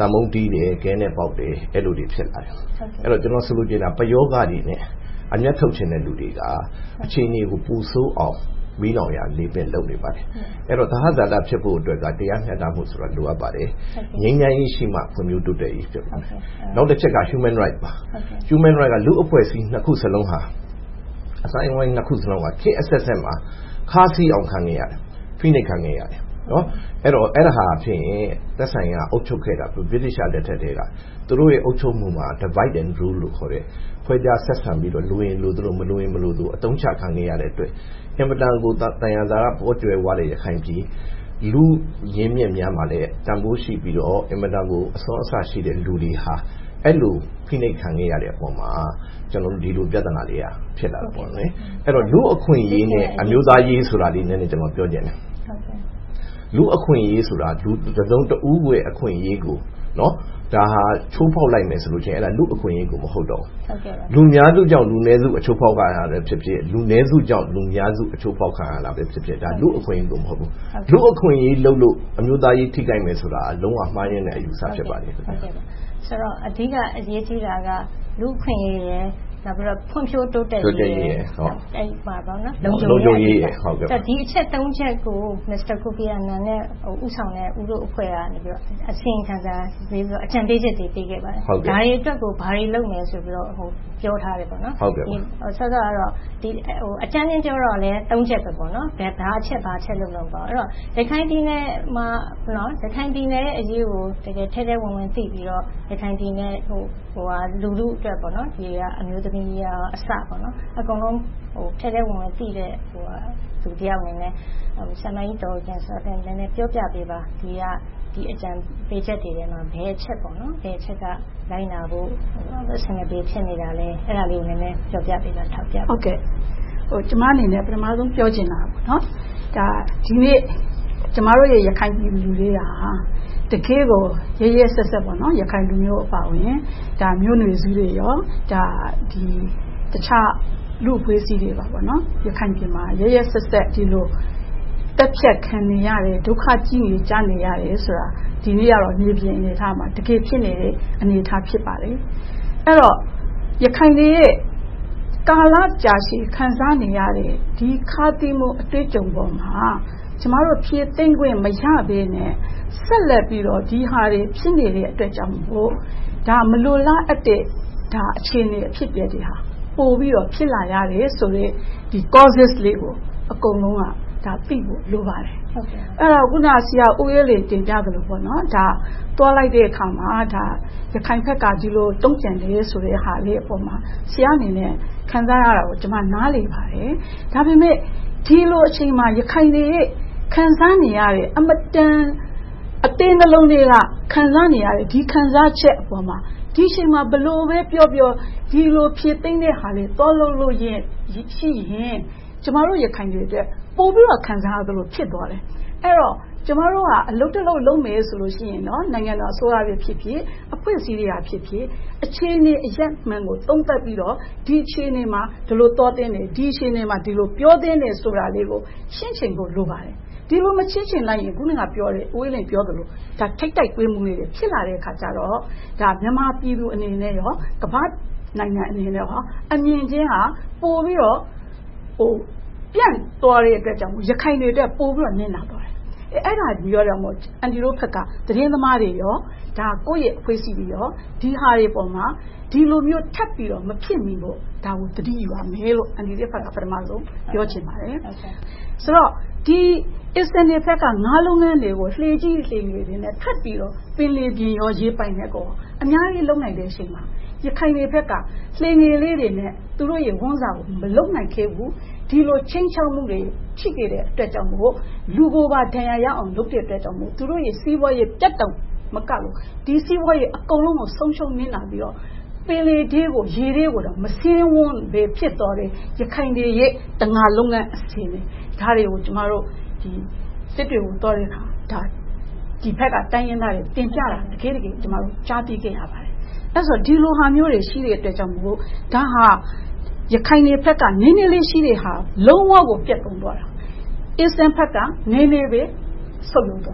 မုံတီးတယ်ခဲနဲ့ပေါက်တယ်အဲ့လိုတွေဖြစ်လာတယ်အဲ့တော့ကျွန်တော်ဆိုလို့ကျင်တာပယောဂတွေနဲ့အမျက်ထုတ်ခြင်းတဲ့လူတွေကအခြေအနေကိုပူဆိုးအောင်မီးလောင်ရလေးပင်လုပ်နေပါတယ်အဲ့တော့သဟဇာတဖြစ်ဖို့အတွက်ကတရားမျှတမှုဆိုတာလိုအပ်ပါတယ်ငြိမ်းချမ်းရေးရှိမှဖွံ့ဖြိုးတိုးတက်ရေးဖြစ်ပါတယ်နောက်တစ်ချက်က human right ပါ human right ကလူအဖွဲ့အစည်းနှစ်ခုစလုံးဟာအဆိုင်အဝိုင်းနှစ်ခုစလုံးကခေတ်အဆက်ဆက်မှာခါးစီအောင်ခံနေရတယ်ဖိနှိပ်ခံနေရတယ်နော်အဲ့တော့အဲ့ဒါဟာဖြင့်သက်ဆိုင်ရာအုပ်ချုပ်ခဲ့တာဗြိတိရှလက်ထက်တည်းကသူတို့ရဲ့အုပ်ချုပ်မှုမှာ divide and rule လို့ခေါ်တဲ့ခွဲခြားဆက်ဆံပြီးတော့လူရင်လူတို့မလူရင်မလူတို့အတုံးချခံနေရတဲ့အတွက်အင်မတန်ကိုတန်ရာဇာကပေါ်ကျွယ်ဝတဲ့ရခိုင်ပြည်လူရင်းမြစ်များမှာလည်းတန်ဖိုးရှိပြီးတော့အင်မတန်ကိုအစောအစရှိတဲ့လူတွေဟာအဲ့လိုဖိနှိပ်ခံရတဲ့အပေါ်မှာကျွန်တော်တို့ဒီလိုပြဿနာတွေကဖြစ်လာတော့ပေါ့နော်အဲ့တော့လူအခွင့်အရေးနဲ့အမျိုးသားရေးဆိုတာလေးနည်းနည်းကျွန်တော်ပြောချင်တယ်လူအခွင့်အရေးဆိုတာလူတစ်စုံတဦးရဲ့အခွင့်အရေးကိုနော်ဒါဟာချိုးဖောက်လိုက်မယ်ဆိုလို့ချင်းအဲ့ဒါလူအခွင့်အရေးကိုမဟုတ်တော့လူများစုကြောင့်လူနည်းစုအချိုးဖောက်ခံရတာဖြစ်ဖြစ်လူနည်းစုကြောင့်လူများစုအချိုးဖောက်ခံရတာပဲဖြစ်ဖြစ်ဒါလူအခွင့်အရေးကိုမဟုတ်ဘူးလူအခွင့်အရေးလုပ်လို့အမျိုးသားရေးထိခိုက်မယ်ဆိုတာအလုံးဝမှားယွင်းတဲ့အယူဆဖြစ်ပါတယ်ဆိုတော့အဓိကအရေးကြီးတာကလူအခွင့်အရေးရယ်နောက်ပြီးတော့ဖွံ့ဖြိုးတိုးတက်ရေးဟုတ်အဲ့ပါပေါ့နော်လုံခြုံရေးဟုတ်ကဲ့ဒီအချက်သုံးချက်ကို Mr. Kofi Annan နဲ့ဥဆောင်တဲ့ဦးတို့အဖွဲ့ကနေပြီးတော့အစီရင်ခံစာပြီးပြီးတော့အကြံပေးချက်တွေပေးခဲ့ပါတယ်ဒါတွေအတွက်ကိုဘာတွေလုပ်မယ်ဆိုပြီးတော့ဟိုပြောထားတယ်ပေါ့နော်ဟုတ်ကဲ့ဒီဆက်တော့ကတော့ဒီဟိုအကြံဉာဏ်ပြောတော့လဲသုံးချက်ပဲပေါ့နော်ဘယ်ဒါအချက်ဘာချက်လုပ်လို့ပေါ့အဲ့တော့ရခိုင်ပြည်နယ်မှာနော်ရခိုင်ပြည်နယ်ရဲ့အရေးကိုတကယ်ထဲထဲဝင်ဝင်သိပြီးတော့ရခိုင်ပြည်နယ်ဟိုဟိုဟာလူလူအတွက်ပေါ့နော်ဒီကအမျိုးသမီးအစပေါ့နော်အကုန်လုံးဟိုထဲထဲဝင်ဝင်သိတဲ့ဟိုသူတယောက်အနေနဲ့ဆမ်မကြီးတော်ကျန်ဆိုတဲ့လည်းပြောပြပေးပါဒီကဒီအကြံပေးချက်တွေထဲမှာဘယ်အချက်ပေါ့နော်ဘယ်အချက်ကလိုက်နာဖို့ဆင်ပြေဖြစ်နေတာလဲအဲ့ဒါလေးကိုလည်းပြောပြပေးတာထောက်ပြဟုတ်ကဲ့ဟိုကျမအနေနဲ့ပထမဆုံးပြောချင်တာပေါ့နော်ဒါဒီနေ့ကျမတို့ရဲ့ရခိုင်ပြည်လူတွေကတကယ်ကိုရဲရဲဆက်ဆက်ပေါ့နော်ရခိုင်လူမျိုးအပါဝင်ဒါမျိုးနွယ်စုတွေရောဒါဒီတခြားလူအဖွဲ့အစည်းတွေပါပေါ့နော်ရခိုင်ပြည်မှာရဲရဲဆက်ဆက်ဒီလိုတက်ဖြတ်ခံနေရတယ်ဒုက္ခကြီးနေကြနေရတယ်ဆိုတာဒီနေ့ကတော့မြေပြင်အနေထားမှာတကယ်ဖြစ်နေတဲ့အနေအထားဖြစ်ပါတယ်အဲ့တော့ရခိုင်တွေရဲ့ကာလကြာရှည်ခံစားနေရတဲ့ဒီခါတိမှုအတွေ့အကြုံပေါ်မှာကျမတို့ဖြည့်သိမ့်ခွင့်မရဘဲနဲ့ဆက်လက်ပြီးတော့ဒီဟာတွေဖြစ်နေတဲ့အတွက်ကြောင့်မို့ဒါမလိုလားအပ်တဲ့ဒါအခြေအနေအဖြစ်ပြတွေဟာပို့ပြီးတော့ဖြစ်လာရတယ်ဆိုတော့ဒီ causes လေးကိုအကုန်လုံးကဒါသိဖို့လိုပါတယ်ဟုတ်ကဲ့အဲ့တော့ခုနဆရာဦးရဲလေးတင်ပြသလိုပေါ့နော်ဒါတွားလိုက်တဲ့အခါမှာဒါရခိုင်ဘက်ကဒီလိုတုံ့ပြန်တယ်ဆိုတဲ့ဟာလေးအပေါ်မှာဆရာအနေနဲ့ခံစားရတာကိုကျွန်မနားလည်ပါတယ်ဒါပေမဲ့ဒီလိုအချိန်မှာရခိုင်တွေရဲ့ခံစားနေရတဲ့အမတန်အတင်းနှလုံးတွေကခံစားနေရတဲ့ဒီခံစားချက်အပေါ်မှာဒီချိန်မှာဘလို့ပဲပြောပြောဒီလိုဖြစ်သိမ့်တဲ့ဟာလေးတော်လို့လို့ရင်ရှိရင်ကျမတို့ရခိုင်တွေအတွက်ပို့ပြီးတော့ခံစားရသလိုဖြစ်သွားတယ်အဲ့တော့ကျမတို့ကအလုပ်တစ်လုပ်လုပ်မယ်ဆိုလို့ရှိရင်နော်နိုင်ငံတော်အစိုးရတွေဖြစ်ဖြစ်အဖွဲ့အစည်းတွေဖြစ်ဖြစ်အခြေအနေအရက်မှန်ကိုသုံးသပ်ပြီးတော့ဒီအခြေအနေမှာဒီလိုတော်တင်တယ်ဒီအခြေအနေမှာဒီလိုပြောတင်တယ်ဆိုတာလေးကိုရှင်းချင်ဖို့လိုပါတယ်ဒီလိုမချင်းချင်လိုက်ရင်ခုနကပြောတယ်ဦးဝင်းလင်းပြောသလိုဒါထိတ်တိုက်တွေးမှုတွေဖြစ်လာတဲ့အခါကျတော့ဒါမြန်မာပြည်သူအနေနဲ့ရောကမ္ဘာနိုင်ငံအနေနဲ့ရောအမြင်ချင်းဟာပို့ပြီးတော့ဟိုပြန်သွားတဲ့အတွက်ကြောင့်ရခိုင်တွေအတွက်ပို့ပြီးတော့နင်းလာသွားတယ်အဲ့ဒါပြောရမို့အန်တီတို့ဘက်ကသတင်းသမားတွေရောဒါကိုယ့်ရဲ့အဖွဲ့အစည်းတွေရောဒီဟာတွေပေါ်မှာဒီလိုမျိုးထပ်ပြီးတော့မဖြစ်မိဖို့ဒါကိုတတိယူရမယ်လို့အန်တီတို့ဘက်ကပထမဆုံးပြောချင်ပါတယ်ဆိုတော့ဒီအစ္စနေဘက်ကငါးလုံးငန်းတွေကိုလှေကြီးလှေငယ်တွေနဲ့ထပ်ပြီးတော့ပင်လယ်ပြင်ရောရေးပိုင်တဲ့ကောအများကြီးလုံနိုင်တဲ့အချိန်မှာရခိုင်တွေဘက်ကလှေငယ်လေးတွေနဲ့သူတို့ရဲ့ဝန်စားကိုမလုံနိုင်ခဲ့ဘူးဒီလိုချင်းချောက်မှုတွေဖြစ်ခဲ့တဲ့အတွက်ကြောင့်မို့လူကိုပါဒဏ်ရာရအောင်လုပ်တဲ့အတွက်ကြောင့်မို့သူတို့ရဲ့စီးပွားရေးပြတ်တောက်မကလို့ဒီစီးပွားရေးအကုန်လုံးကိုဆုံးရှုံးနေလာပြီးတော့ပင်လေသေးကိုရေသေးကိုတော့မစင်းဝန်းပဲဖြစ်တော်တယ်ရခိုင်တွေရဲ့တငါလုံးငန်းအစီအစဉ်ဒါတွေကိုကျမတို့ဒီစစ်တွေကိုတော်တဲ့အခါဒါဒီဘက်ကတိုင်းရင်းသားတွေတင်ပြတာတကယ်တကယ်ကျမတို့ကြားသိခဲ့ရပါတယ်အဲ့ဆိုဒီလိုဟာမျိုးတွေရှိတဲ့အတွက်ကြောင့်မို့ဒါဟာရခိုင်တွေဘက်ကနည်းနည်းလေးရှိတဲ့ဟာလုံးဝကိုပြတ်ကုန်သွားတာအစ္စန်ဘက်ကနည်းနည်းပဲဆုတ်ယုံသွားတာ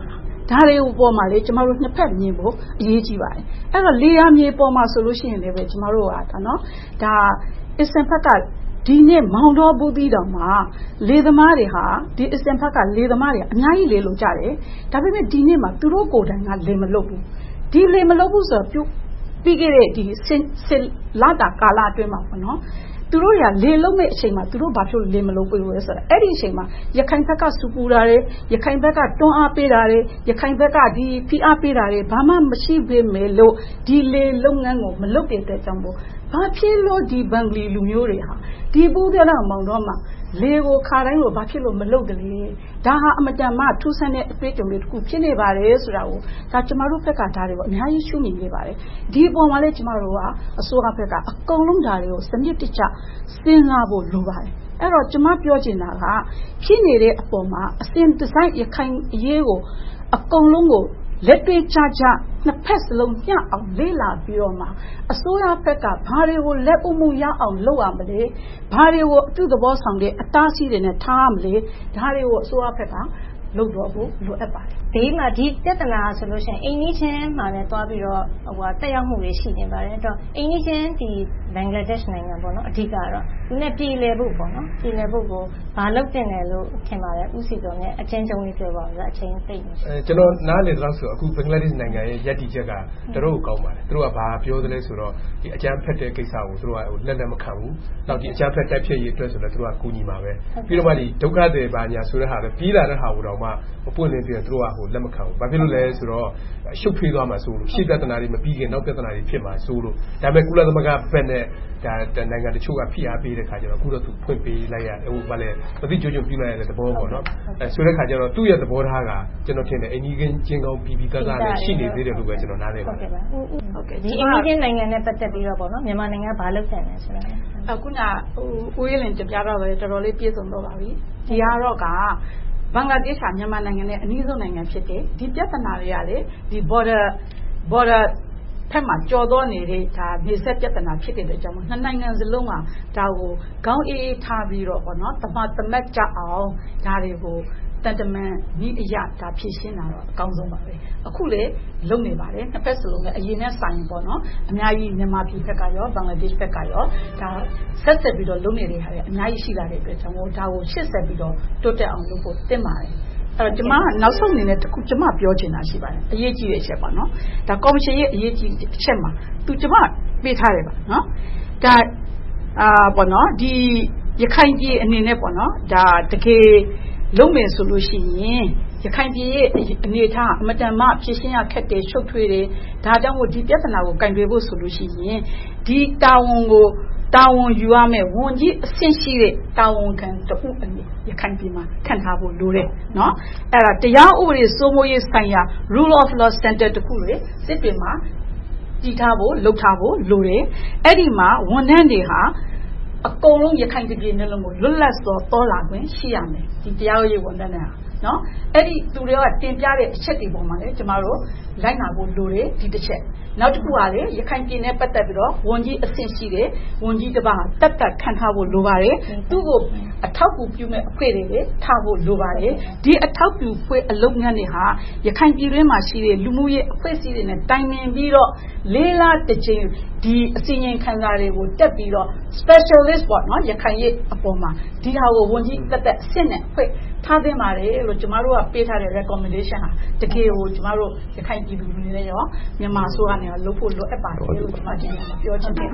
ဒါတွေကိုပေါ်မှာလေကျမတို့နှစ်ဖက်မြင်ဖို့အရေးကြီးပါတယ်အဲ့တော့လေယာမြေပေါ်မှာဆိုလို့ရှိရင်လည်းပဲကျမတို့ကဒါနော်ဒါအစ္စံဖက်ကဒီနေ့မောင်တော်ဘူးသီးတော်မှာလေသမားတွေဟာဒီအစ္စံဖက်ကလေသမားတွေအများကြီးလေလို့ကြတယ်ဒါပေမဲ့ဒီနေ့မှာသူတို့ကိုယ်တိုင်ကလေမလုပ်ဘူးဒီလေမလုပ်ဘူးဆိုတော့ပြုပြီးခဲ့တဲ့ဒီစင်လာတာကာလအတွင်းမှာပေါ့နော်သူတို့ရလေလုံးမဲ့အချိန်မှာသူတို့ဘာဖြစ်လေမလုံးပေးလို့လဲဆိုတော့အဲ့ဒီအချိန်မှာရခိုင်ဘက်ကစူပူတာတွေရခိုင်ဘက်ကတွန်းအားပေးတာတွေရခိုင်ဘက်ကဒီဖိအားပေးတာတွေဘာမှမရှိပေမဲ့လို့ဒီလေလုပ်ငန်းကိုမလုပ်တဲ့အတွက်ကြောင့်မို့ဘာဖြစ်လို့ဒီဘင်္ဂလီလူမျိုးတွေဟာဒီဘူးတဲ့တော့မောင်တော့မှာလေကိုခါတိုင်းကိုဘာဖြစ်လို့မလုပ်တယ်လဲဒါဟာအမတန်မှထူးဆန်းတဲ့အတွေ့အကြုံတွေတစ်ခုဖြစ်နေပါတယ်ဆိုတာကိုဒါကျမတို့ဘက်ကဒါတွေကိုအများကြီးရှုမြင်နေပါတယ်ဒီအပေါ်မှာလည်းကျမတို့ကအစိုးရဘက်ကအကုန်လုံးဒါတွေကိုစနစ်တကျစဉ်းစားဖို့လိုပါတယ်အဲ့တော့ကျမပြောချင်တာကဖြစ်နေတဲ့အပေါ်မှာအစဉ်တစိုက်ရခိုင်အရေးကိုအကုန်လုံးကိုလက်တွေ့ချချနှစ်ဖက်စလုံးညှအောင်လေးလာပြီးတော့မှအစိုးရဘက်ကဘာတွေကိုလက်ဥမှုရအောင်လုပ်ရမလဲဘာတွေကိုအတူသဘောဆောင်တဲ့အတားအဆီးတွေနဲ့ထားရမလဲဒါတွေကိုအစိုးရဘက်ကလုပ်တော့ဖို့လိုအပ်ပါတယ်ဒီမှာဒီပြဿနာဆိုလို့ရှိရင်အိမ်နီးချင်းမှာလည်းတွားပြီးတော့ဟိုဟာတက်ရောက်မှုတွေရှိနေပါတယ်အဲ့တော့အိမ်နီးချင်းဒီဘင်္ဂလားဒေ့ရှ်နိုင်ငံပေါ့နော်အဓိကတော့ဒီနဲ့ပြည်လည်ဖို့ပေါ့နော်ပြည်လည်ဖို့ကိုဘာလုပ်တင်တယ်လို့ထင်ပါတယ်ဥစီတော်နဲ့အချင်းချင်းလေးပြောပါဦးအချင်းသိမရှိအဲကျွန်တော်နားလည်တော့ဆိုအခုဘင်္ဂလားဒေ့ရှ်နိုင်ငံရဲ့ယက်တီချက်ကတို့ကိုကောင်းပါတယ်တို့ကဘာပြောသလဲဆိုတော့ဒီအကြမ်းဖက်တဲ့ကိစ္စကိုတို့ကလက်လက်မခံဘူးနောက်ဒီအကြမ်းဖက်တိုက်ဖျက်ရေးအတွက်ဆိုတော့တို့ကကူညီမှာပဲပြီးတော့မှဒီဒုက္ခတွေပါညာဆိုတဲ့ဟာပဲပြီးလာတဲ့ဟာကိုတော့မှပွင့်လင်းပြီးတော့တို့ကဟိုလက်မခံဘူးဘာဖြစ်လို့လဲဆိုတော့ရှုပ်ထွေးသွားမှာဆိုလို့ရှေ့ပြဿနာတွေမပြီးခင်နောက်ပြဿနာတွေဖြစ်မှာဆိုလို့ဒါပေမဲ့ကုလသမဂ္ဂဘက်နဲ့ဒါနိုင်ငံတချို့ကဖိအားပေးတဲ့ခါကျတော့အခုတော့သူဖွင့်ပေးလိုက်ရဟိုဘာလဲမသိကြွကြွပြလိုက်ရတဲ့သဘောပေါ့နော်အဲဆိုတဲ့ခါကျတော့သူ့ရဲ့သဘောထားကကျွန်တော်ထင်တယ်အင်ကြီးချင်းကောင်းပြီးပြီးကစားနဲ့ရှိနေသေးတယ်လို့ပဲကျွန်တော်နားလည်ပါတယ်ဟုတ်ကဲ့ဒီအင်ကြီးချင်းနိုင်ငံနဲ့ပတ်သက်ပြီးတော့ပေါ့နော်မြန်မာနိုင်ငံဘာလုပ်တယ်လဲဆိုတော့အခုနဟိုဦးရည်လင်ကြပြတော့ပဲတော်တော်လေးပြည့်စုံတော့ပါပြီဒီကတော့ကဘင်္ဂလားဒေ့ရှ်မြန်မာနိုင်ငံနဲ့အနည်းဆုံးနိုင်ငံဖြစ်တယ်ဒီပြဿနာတွေကလေဒီ border border ဖက်မှာကြော်တော့နေတဲ့ဒါမြေဆက်ပြဿနာဖြစ်တဲ့အကြောင်းနှစ်နိုင်ငံစလုံးမှာဒါကိုခေါင်းအေးအေးထားပြီးတော့ပေါ့နော်တမတမက်ကြအောင်ဒါတွေကိုတန်တမန်ဤအရာဒါဖြည့်ရှင်းတာတော့အကောင်းဆုံးပါပဲအခုလေလုံနေပါတယ်နှစ်ဖက်စလုံးနဲ့အရင်နဲ့ဆိုင်ပေါ့နော်အများကြီးမြန်မာပြည်ဘက်ကရောဘင်္ဂလားဒေ့ရှ်ဘက်ကရောဒါဆက်ဆက်ပြီးတော့လုံနေတဲ့ဟာတွေအများကြီးရှိလာတဲ့အတွက်ကြောင့်ဒါကိုရှစ်ဆက်ပြီးတော့တိုးတက်အောင်လုပ်ဖို့တင်ပါတယ်အဲ့တော့ကျွန်မနောက်ဆုံးအနေနဲ့တခုကျွန်မပြောချင်တာရှိပါတယ်အရေးကြီးတဲ့အချက်ပါနော်ဒါကော်မရှင်ရဲ့အရေးကြီးအချက်မှာသူကျွန်မပေးထားတယ်ပါနော်ဒါအာပေါ့နော်ဒီရခိုင်ပြည်အနေနဲ့ပေါ့နော်ဒါတကယ်လုံးမယ်ဆိုလို့ရှိရင်ရခိုင်ပြည်ရဲ့အနေအထားအမတန်မှဖြစ်ရှင်းရခက်တယ်ရှုပ်ထွေးတယ်ဒါကြောင့်မို့ဒီပြဿနာကိုကင်တွယ်ဖို့ဆိုလို့ရှိရင်ဒီတာဝန်ကိုတာဝန်ယူရမယ်ဝန်ကြီးအဆင့်ရှိတဲ့တာဝန်ခံတခုအနေရခိုင်ပြည်မှာခန့်ထားဖို့လိုတယ်နော်အဲ့ဒါတရားဥပဒေစိုးမိုးရေးဆိုင်ရာ rule of law center တခုလေစစ်တွေမှာတည်ထားဖို့လုပ်ထားဖို့လိုတယ်အဲ့ဒီမှာဝန်ထမ်းတွေဟာအကုန်လုံးရခိုင်ပြည်နယ်လုံးကိုလွတ်လပ်စွာပေါ်လာခွင့်ရှိရမယ်ဒီတရားရေးဝန်ထမ်းတွေဟာနော်အဲ့ဒီသူတွေကတင်ပြတဲ့အချက်တွေပေါ်မှာလည်းကျမတို့လိုက်နာဖို့လိုတယ်ဒီတစ်ချက်နောက်တစ်ခုကလေရခိုင်ပြည်နယ်ပတ်သက်ပြီးတော့ဝန်ကြီးအဆင့်ရှိတဲ့ဝန်ကြီးတစ်ပါးတက်တက်ခံထားဖို့လိုပါတယ်သူ့ကိုအထောက်အကူပြုမဲ့အဖွဲ့တွေလေထားဖို့လိုပါတယ်ဒီအထောက်အကူဖွဲ့အလုပ်ငန်းတွေဟာရခိုင်ပြည်တွင်းမှာရှိတဲ့လူမှုရေးအဖွဲ့အစည်းတွေနဲ့တိုင်ပင်ပြီးတော့လေးလားတစ်ချိန်ဒီအစီရင်ခံစာတွေကိုတက်ပြီးတော့ specialist ပေါ့နော်ရခိုင်ရေးအပေါ်မှာဒီဟာကိုဝန်ကြီးတက်တက်အဆင့်နဲ့ဖွဲ့ထားသင့်ပါတယ်လို့ကျမတို့ကပေးထားတဲ့ recommendation ဟာတကယ်ကိုကျမတို့ရခိုင်ပြည်သူတွေနဲ့ရောမြန်မာအစိုးရနဲ့ရောလုပ်ဖို့လိုအပ်ပါတယ်လို့ကျမဒီမှာပြောချင်တယ်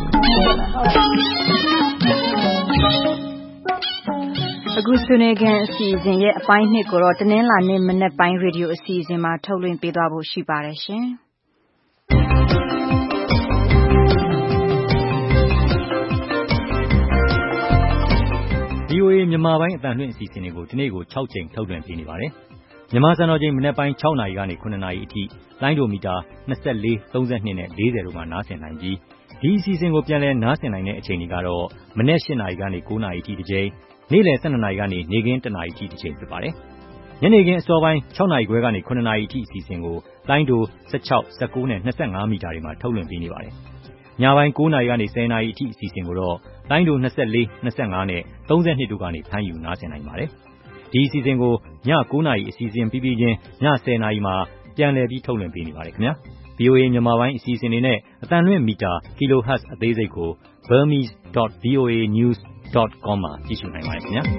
အခုဆွေးနွေးခန်းအစီအစဉ်ရဲ့အပိုင်းနှစ်ကိုတော့တနင်္လာနေ့မနက်ပိုင်းရေဒီယိုအစီအစဉ်မှာထုတ်လွှင့်ပေးသွားဖို့ရှိပါတယ်ရှင်။ဗွီအိုအေမြန်မာပိုင်းအသံလွှင့်အစီအစဉ်တွေကိုဒီနေ့ကို၆ချိန်ထုတ်လွှင့်ပေးနေပါတယ်။မြန်မာစံတော်ချိန်မနက်ပိုင်း၆နာရီကနေ၇နာရီအထိလိုင်းဒိုမီတာ၂၄၊၃၂နဲ့၄၀တို့မှာနားဆင်နိုင်ပြီးဒီအစီအစဉ်ကိုပြန်လည်နားဆင်နိုင်တဲ့အချိန်တွေကတော့မနက်၈နာရီကနေ၉နာရီအထိတစ်ချိန်နေ့လယ်၁၂နာရီကနေနေ့ခင်း၁နာရီအထိတစ်ချိန်ဖြစ်ပါတယ်။ညနေခင်းအစောပိုင်း၆နာရီခွဲကနေ၇နာရီအထိအစီအစဉ်ကိုလိုင်းဒို၁၆၊၁၉နဲ့၂၅မီတာတွေမှာထုတ်လွှင့်ပေးနေပါတယ်။ညပိုင်း၉နာရီကနေ၁၀နာရီအထိအစီအစဉ်ကိုတော့လိုင်းဒို၂၄၊၂၅နဲ့၃၂တို့ကနေဖမ်းယူနားဆင်နိုင်ပါတယ်။ဒီအစီအစဉ်ကိုည၉နာရီအစီအစဉ်ပြီးပြီးချင်းည၁၀နာရီမှာပြန်လည်ပြီးထုတ်လွှင့်ပေးနေပါတယ်ခင်ဗျာ ဗွီအိုအေ မြန်မာပိုင်းအစီအစဉ်တွေနဲ့အသံလွှင့်မီတာ kilohertz အသေးစိတ်ကို burmese dot voa news dot com မှာကြည့်ရှုနိုင်ပါတယ်ခင်ဗျာ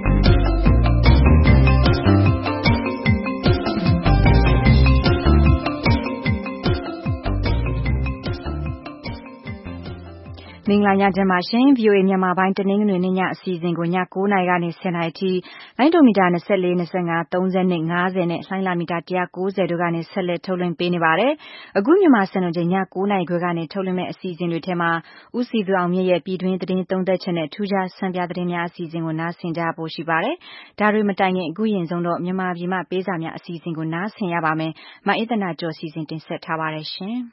မင်္ဂလာညချမ်းပါရှင် ဗွီအိုအေ မြန်မာပိုင်းတနင်္ဂနွေနေ့ညအစီအစဉ်ကိုည၉နာရီကနေ၁၀နာရီထိလိုင်းဒိုမီတာ၂၄ ၂၅ ၃၂ ၅၀နဲ့လှိုင်းလာမီတာ၁၉၀တို့ကနေဆက်လက်ထုတ်လွှင့်ပေးနေပါတယ်။အခုမြန်မာစံတော်ချိန်ည၉နာရီခွဲကနေထုတ်လွှင့်မဲ့အစီအစဉ်တွေထဲမှာဦးစီသူအောင်မြင့်ရဲ့ပြည်တွင်းသတင်းသုံးသက်ချက်နဲ့ထူးခြားဆန်းပြသတင်းများအစီအစဉ်ကိုနားဆင်ကြဖို့ရှိပါတယ်။ဒါတွေမတိုင်ခင်အခုရင်ဆုံးတော့မြန်မာပြည်မှာပေးစာများအစီအစဉ်ကိုနားဆင်ရပါမယ်။မအေးသနာကျော်စီစဉ်တင်ဆက်ထားပါတယ်ရှင်။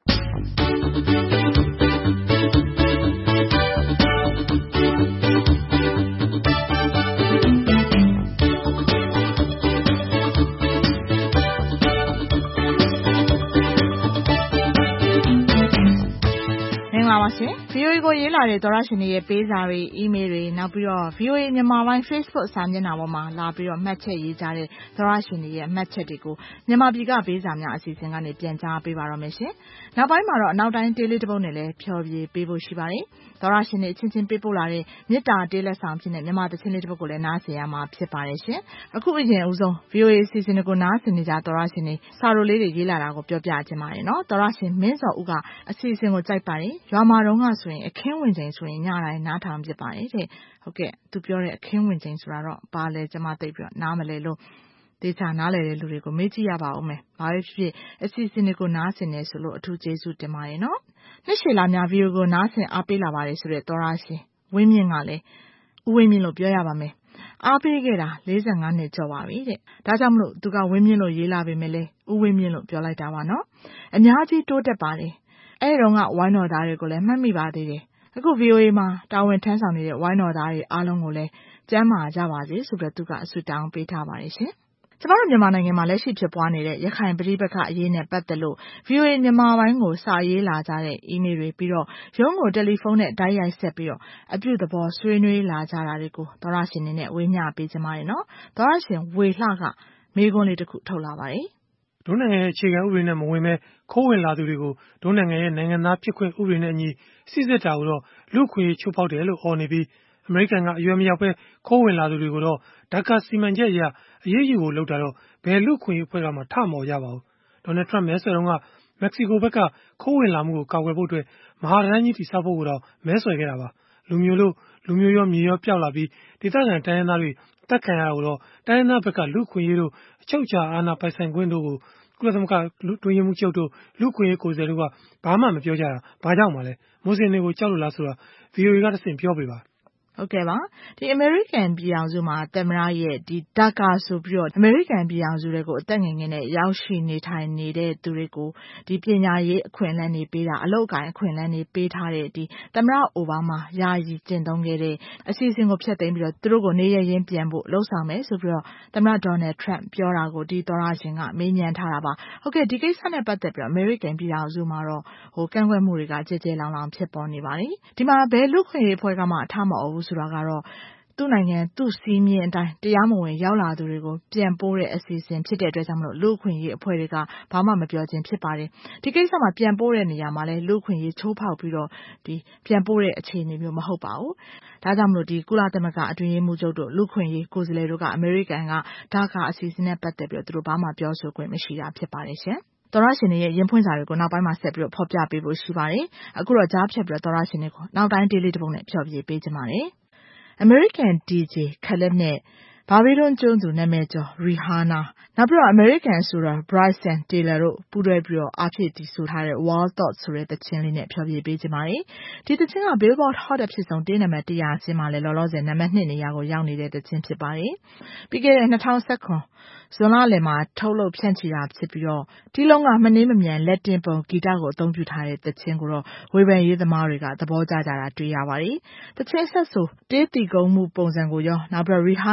ပါရှင် ဗီအိုအေ ကိုရေးလာတဲ့သောရရှင်တွေရဲ့ပေးစာတွေအီးမေးလ်တွေနောက်ပြီးတော့ ဗီအိုအေ မြန်မာပိုင်း Facebook စာမျက်နှာပေါ်မှာလာပြီးတော့မှတ်ချက်ရေးကြတဲ့သောရရှင်တွေရဲ့မှတ်ချက်တွေကိုမြန်မာပြည်ကပေးစာများအစီအစဉ်ကနေပြန်ကြားပေးပါတော့မယ်ရှင်။နောက်ပိုင်းမှာတော့အနောက်တိုင်းတေးလေးတစ်ပုဒ်နဲ့လည်းဖြော်ပြပေးဖို့ရှိပါတယ်။သောရရှင်တွေအချင်းချင်းပေးပို့လာတဲ့မေတ္တာတေးလက်ဆောင်ဖြစ်တဲ့မြန်မာသချင်းလေးတစ်ပုဒ်ကိုလည်းနားဆင်ရမှာဖြစ်ပါတယ်ရှင်။အခုအရင်ဦးဆုံး ဗီအိုအေ အစီအစဉ်တွေကိုနားဆင်နေကြသောရရှင်တွေစာရိုလေးတွေရေးလာတာကိုပြောပြချင်ပါတယ်နော်။သောရရှင်မင်းစောဦးကအစီအစဉ်ကိုကြိုက်ပါတယ်။ရွာမှာတော့ဆိုရင်အခင်းဝင်ချိန်ဆိုရင်ညတိုင်းနားထောင်ဖြစ်ပါတယ်တဲ့ဟုတ်ကဲ့သူပြောတဲ့အခင်းဝင်ချိန်ဆိုတာတော့ဘာလဲကျွန်မသိပြီးတော့နားမလဲလို့ဒေတာနားလဲတဲ့လူတွေကိုမေးကြည့်ရပါဦးမယ်ဘာပဲဖြစ်အစီအစဉ်တွေကိုနားဆင်နေဆိုလို့အထူးကျေးဇူးတင်ပါတယ်နော်နှစ်ရှည်လာများဗီဒီယိုကိုနားဆင်အားပေးလာပါတယ်ဆိုတဲ့သောရရှင်ဝင်းမြင့်ကလည်းဦးဝင်းမြင့်လို့ပြောရပါမယ်အားပေးခဲ့တာ၄၅နှစ်ကျော်ပါပြီတဲ့ဒါကြောင့်မလို့သူကဝင်းမြင့်လို့ရေးလာပေမဲ့လေဦးဝင်းမြင့်လို့ပြောလိုက်တာပါနော်အများကြီးတိုးတက်ပါတယ်အဲ့ဒီတော့ကဝိုင်းတော်သားတွေကိုလည်းမှတ်မိပါသေးတယ်အခု ဗီအိုအေ မှာတာဝန်ထမ်းဆောင်နေတဲ့ဝိုင်းတော်သားတွေအားလုံးကိုလည်းကျန်းမာကြပါစေဆိုပြီးသူကအဆုတောင်းပေးထားပါတယ်ရှင်။ကျမတို့မြန်မာနိုင်ငံမှာလက်ရှိဖြစ်ပွားနေတဲ့ရခိုင်ပဋိပက္ခအရေးနဲ့ပတ်သက်လို့ ဗီအိုအေ မြန်မာပိုင်းကိုစာရေးလာကြတဲ့အီးမေးလ်တွေပြီးတော့ရုံးကိုတယ်လီဖုန်းနဲ့တိုက်ရိုက်ဆက်ပြီးတော့အပြုသဘောဆွေးနွေးလာကြတာတွေကိုသောရရှင်နေနဲ့ဝေမျှပေးကြပါရနော်။သောရရှင်ဝေလှကမေးခွန်းလေးတစ်ခုထုတ်လာပါတယ်။ဒုနိုင်ငံရဲ့အခြေခံဥပဒေနဲ့မဝင်ဘဲခိုးဝင်လာသူတွေကိုဒုနိုင်ငံရဲ့နိုင်ငံသားဖြစ်ခွင့်ဥပဒေနဲ့အညီစစ်စစ်တာကိုတော့လူခွေချိုးဖောက်တယ်လို့ဟောနေပြီးအမေရိကန်ကအရွယ်မရောက်ပဲခိုးဝင်လာသူတွေကိုတော့ဒါကာစီမံချက်အရအရေးယူဖို့လုပ်တာတော့ဘယ်လူခွေအဖွဲ့ကမှထမော်ရပါဘူးဒေါ်နယ်ထရမ့်မဲဆွယ်တုန်းကမက္ကဆီကိုဘက်ကခိုးဝင်လာမှုကိုကာကွယ်ဖို့အတွက်မဟာတန်းကြီးတိစောက်ဖို့တော့မဲဆွယ်ခဲ့တာပါလူမျိုးလို့လူမျိုးရောမြေရောပျောက်လာပြီးဒေသခံတိုင်းရင်းသားတွေတက်ခံရတော့တိုင်းရင်းသားဘက်ကလူခွေရေးတို့အချုပ်အခြာအာဏာပိုင်ဆိုင်ခွင့်တို့ကိုကုလသမဂ္ဂတွင်းရေးမှုချုပ်တို့လူခွေရေးကိုယ်စားလှယ်တို့ကဘာမှမပြောကြတာဘာကြောင့်မှလဲမွတ်စလင်တွေကိုကြောက်လို့လားဆိုတာ ဗီအိုအေ ကတဆင့်ပြောပြပါဟုတ်ကဲ့ပါဒီအမေရိကန်ပြည်အောင်စုမှာသမ္မတရဲ့ဒီဒါကာဆိုပြီးတော့အမေရိကန်ပြည်အောင်စုတွေကိုအသက်ငယ်ငယ်နဲ့ရောက်ရှိနေထိုင်နေတဲ့သူတွေကိုဒီပညာရေးအခွင့်အလမ်းတွေပေးတာအလုပ်အကိုင်အခွင့်အလမ်းတွေပေးထားတဲ့ဒီသမ္မတအိုဘားမားယာယီကျင့်သုံးခဲ့တဲ့အစီအစဉ်ကိုဖျက်သိမ်းပြီးတော့သူတို့ကိုနေရရင်းပြန်ဖို့လှုံ့ဆော်မယ်ဆိုပြီးတော့သမ္မတဒေါ်နယ်ထရမ့်ပြောတာကိုဒီသောရရှင်ကမေးမြန်းထားတာပါဟုတ်ကဲ့ဒီကိစ္စနဲ့ပတ်သက်ပြီးတော့အမေရိကန်ပြည်အောင်စုမှာတော့ဟိုကန့်ကွက်မှုတွေကကြဲကြဲလောင်လောင်ဖြစ်ပေါ်နေပါတယ်ဒီမှာဘယ်လူခွင့်ရေးဖွဲ့ကမှအထမအောင်ဘူးဆိုတာကတော့သူ့နိုင်ငံသူ့စီးမြင်အတိုင်းတရားမဝင်ရောက်လာသူတွေကိုပြန်ပို့တဲ့အစီအစဉ်ဖြစ်တဲ့အတွက်ကြောင့်မလို့လူခွင့်ရေးအဖွဲ့တွေကဘာမှမပြောခြင်းဖြစ်ပါတယ်ဒီကိစ္စမှာပြန်ပို့တဲ့နေရာမှာလဲလူခွင့်ရေးချိုးဖောက်ပြီးတော့ဒီပြန်ပို့တဲ့အခြေအနေမျိုးမဟုတ်ပါဘူးဒါကြောင့်မလို့ဒီကုလသမဂ္ဂအတွင်းရေးမှူးချုပ်တို့လူခွင့်ရေးကိုယ်စားလှယ်တို့ကအမေရိကန်ကဒါကအစီအစဉ်နဲ့ပတ်သက်ပြီးတော့သူတို့ဘာမှပြောဆိုခွင့်မရှိတာဖြစ်ပါတယ်ရှင်သောရရှင်တွေရဲ့ရင်ဖွင့်စာတွေကိုနောက်ပိုင်းမှာဆက်ပြီးတော့ဖော်ပြပေးဖို့ရှိပါတယ်အခုတော့ကြားဖြတ်ပြီးတော့သောရရှင်တွေကိုနောက်တိုင်းဒေးလေးတစ်ပုဒ်နဲ့ဖြော်ပြပေးကြပါမယ်American ဒီ ဂျေ Khaled နဲ့ဘာဘီလွန်ကျွန်းသူနာမည်ကျော် Rihanna နောက်ပြီးတော့ American ဆိုတာ Bryson Tiller တို့ပူးတွဲပြီးတော့အားဖြည့်တည်ဆိုထားတဲ့ Wild Thoughts ဆိုတဲ့သချင်းလေးနဲ့ဖျော်ဖြေပေးကြပါမယ်ဒီသချင်းက Billboard Hot အဖြစ်ဆုံးတေးနံပါတ်၁၀၀ကျင်းမှာလည်းလောလောဆယ်နံပါတ်၂နေရာကိုရောက်နေတဲ့သချင်းဖြစ်ပါတယ်ပြီးခဲ့တဲ့၂၀၁၇ဇွန်လလယ်မှာထုတ်လုပ်ဖြန့်ချီတာဖြစ်ပြီးတော့ဒီလုံးကမနှင်းမမြန်လက်တင်ပုံဂီတကိုအသုံးပြုထားတဲ့သချင်းကိုတော့ဝေဖန်ရေးသမားတွေကသဘောကျကြတာတွေ့ရပါတယ်သချင်းဆက်ဆိုတေးတီကုန်းမှုပုံစံကိုရောနောက်ပြီး Rihanna ရဲ့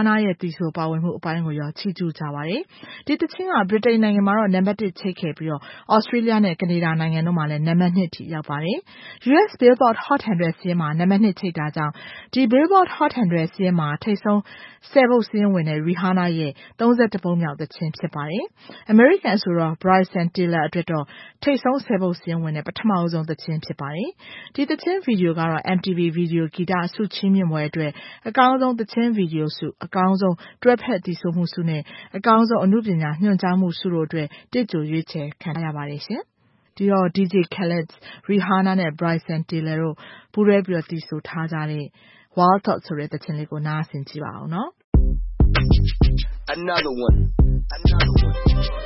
တီဆိုပါဝင်မှုအပိုင်းကိုရောချီးကျူးကြပါတယ်။ဒီသချင်းကဗြိတိန်နိုင်ငံမှာတော့နံပါတ်တစ်ချိတ်ခဲ့ပြီးတော့ဩစတြေးလျနဲ့ကနေဒါနိုင်ငံတို့မှာလည်းနံပါတ်နှစ်ထိရောက်ပါတယ်။ U S Billboard Hot one hundred စာရင်းမှာနံပါတ်နှစ်ချိတ်တာကြောင့်ဒီ Billboard Hot one hundred စာရင်းမှာထိပ်ဆုံးဆယ်ပုတ်စာရင်းဝင်တဲ့ Rihanna ရဲ့သုံးဆယ့်တစ်ပုတ်မြောက်သချင်းဖြစ်ပါတယ်။ American ဆိုတော့ Bryson Tiller အတွက်တော့ထိပ်ဆုံးဆယ်ပုတ်စာရင်းဝင်တဲ့ပထမဆုံးသချင်းဖြစ်ပါတယ်။ဒီသချင်းဗီဒီယိုကတော့ M T V ဗီဒီယိုဂီတဆုချီးမြှင့်ပွဲအတွက်အကောင်းဆုံးသချင်းဗီဒီယိုဆုအကောင်းဆုံးတွဲဖက်တည်ဆိုမှုဆုနဲ့အကောင်းဆုံးအနုပညာညွှန်ကြားမှုဆုတို့အတွက်တစ်ကြိုရွေးချယ်ခံရပါတယ်ရှင်။ဒီတော့ D J Khaled, Rihanna နဲ့ Bryson Tiller တို့ပူးတွဲပြီးတော့တည်ဆိုထားကြတဲ့ Wild Thoughts ဆိုတဲ့သချင်းလေးကိုနားဆင်ကြည့်ပါဦးနော်။ Another one. Another one.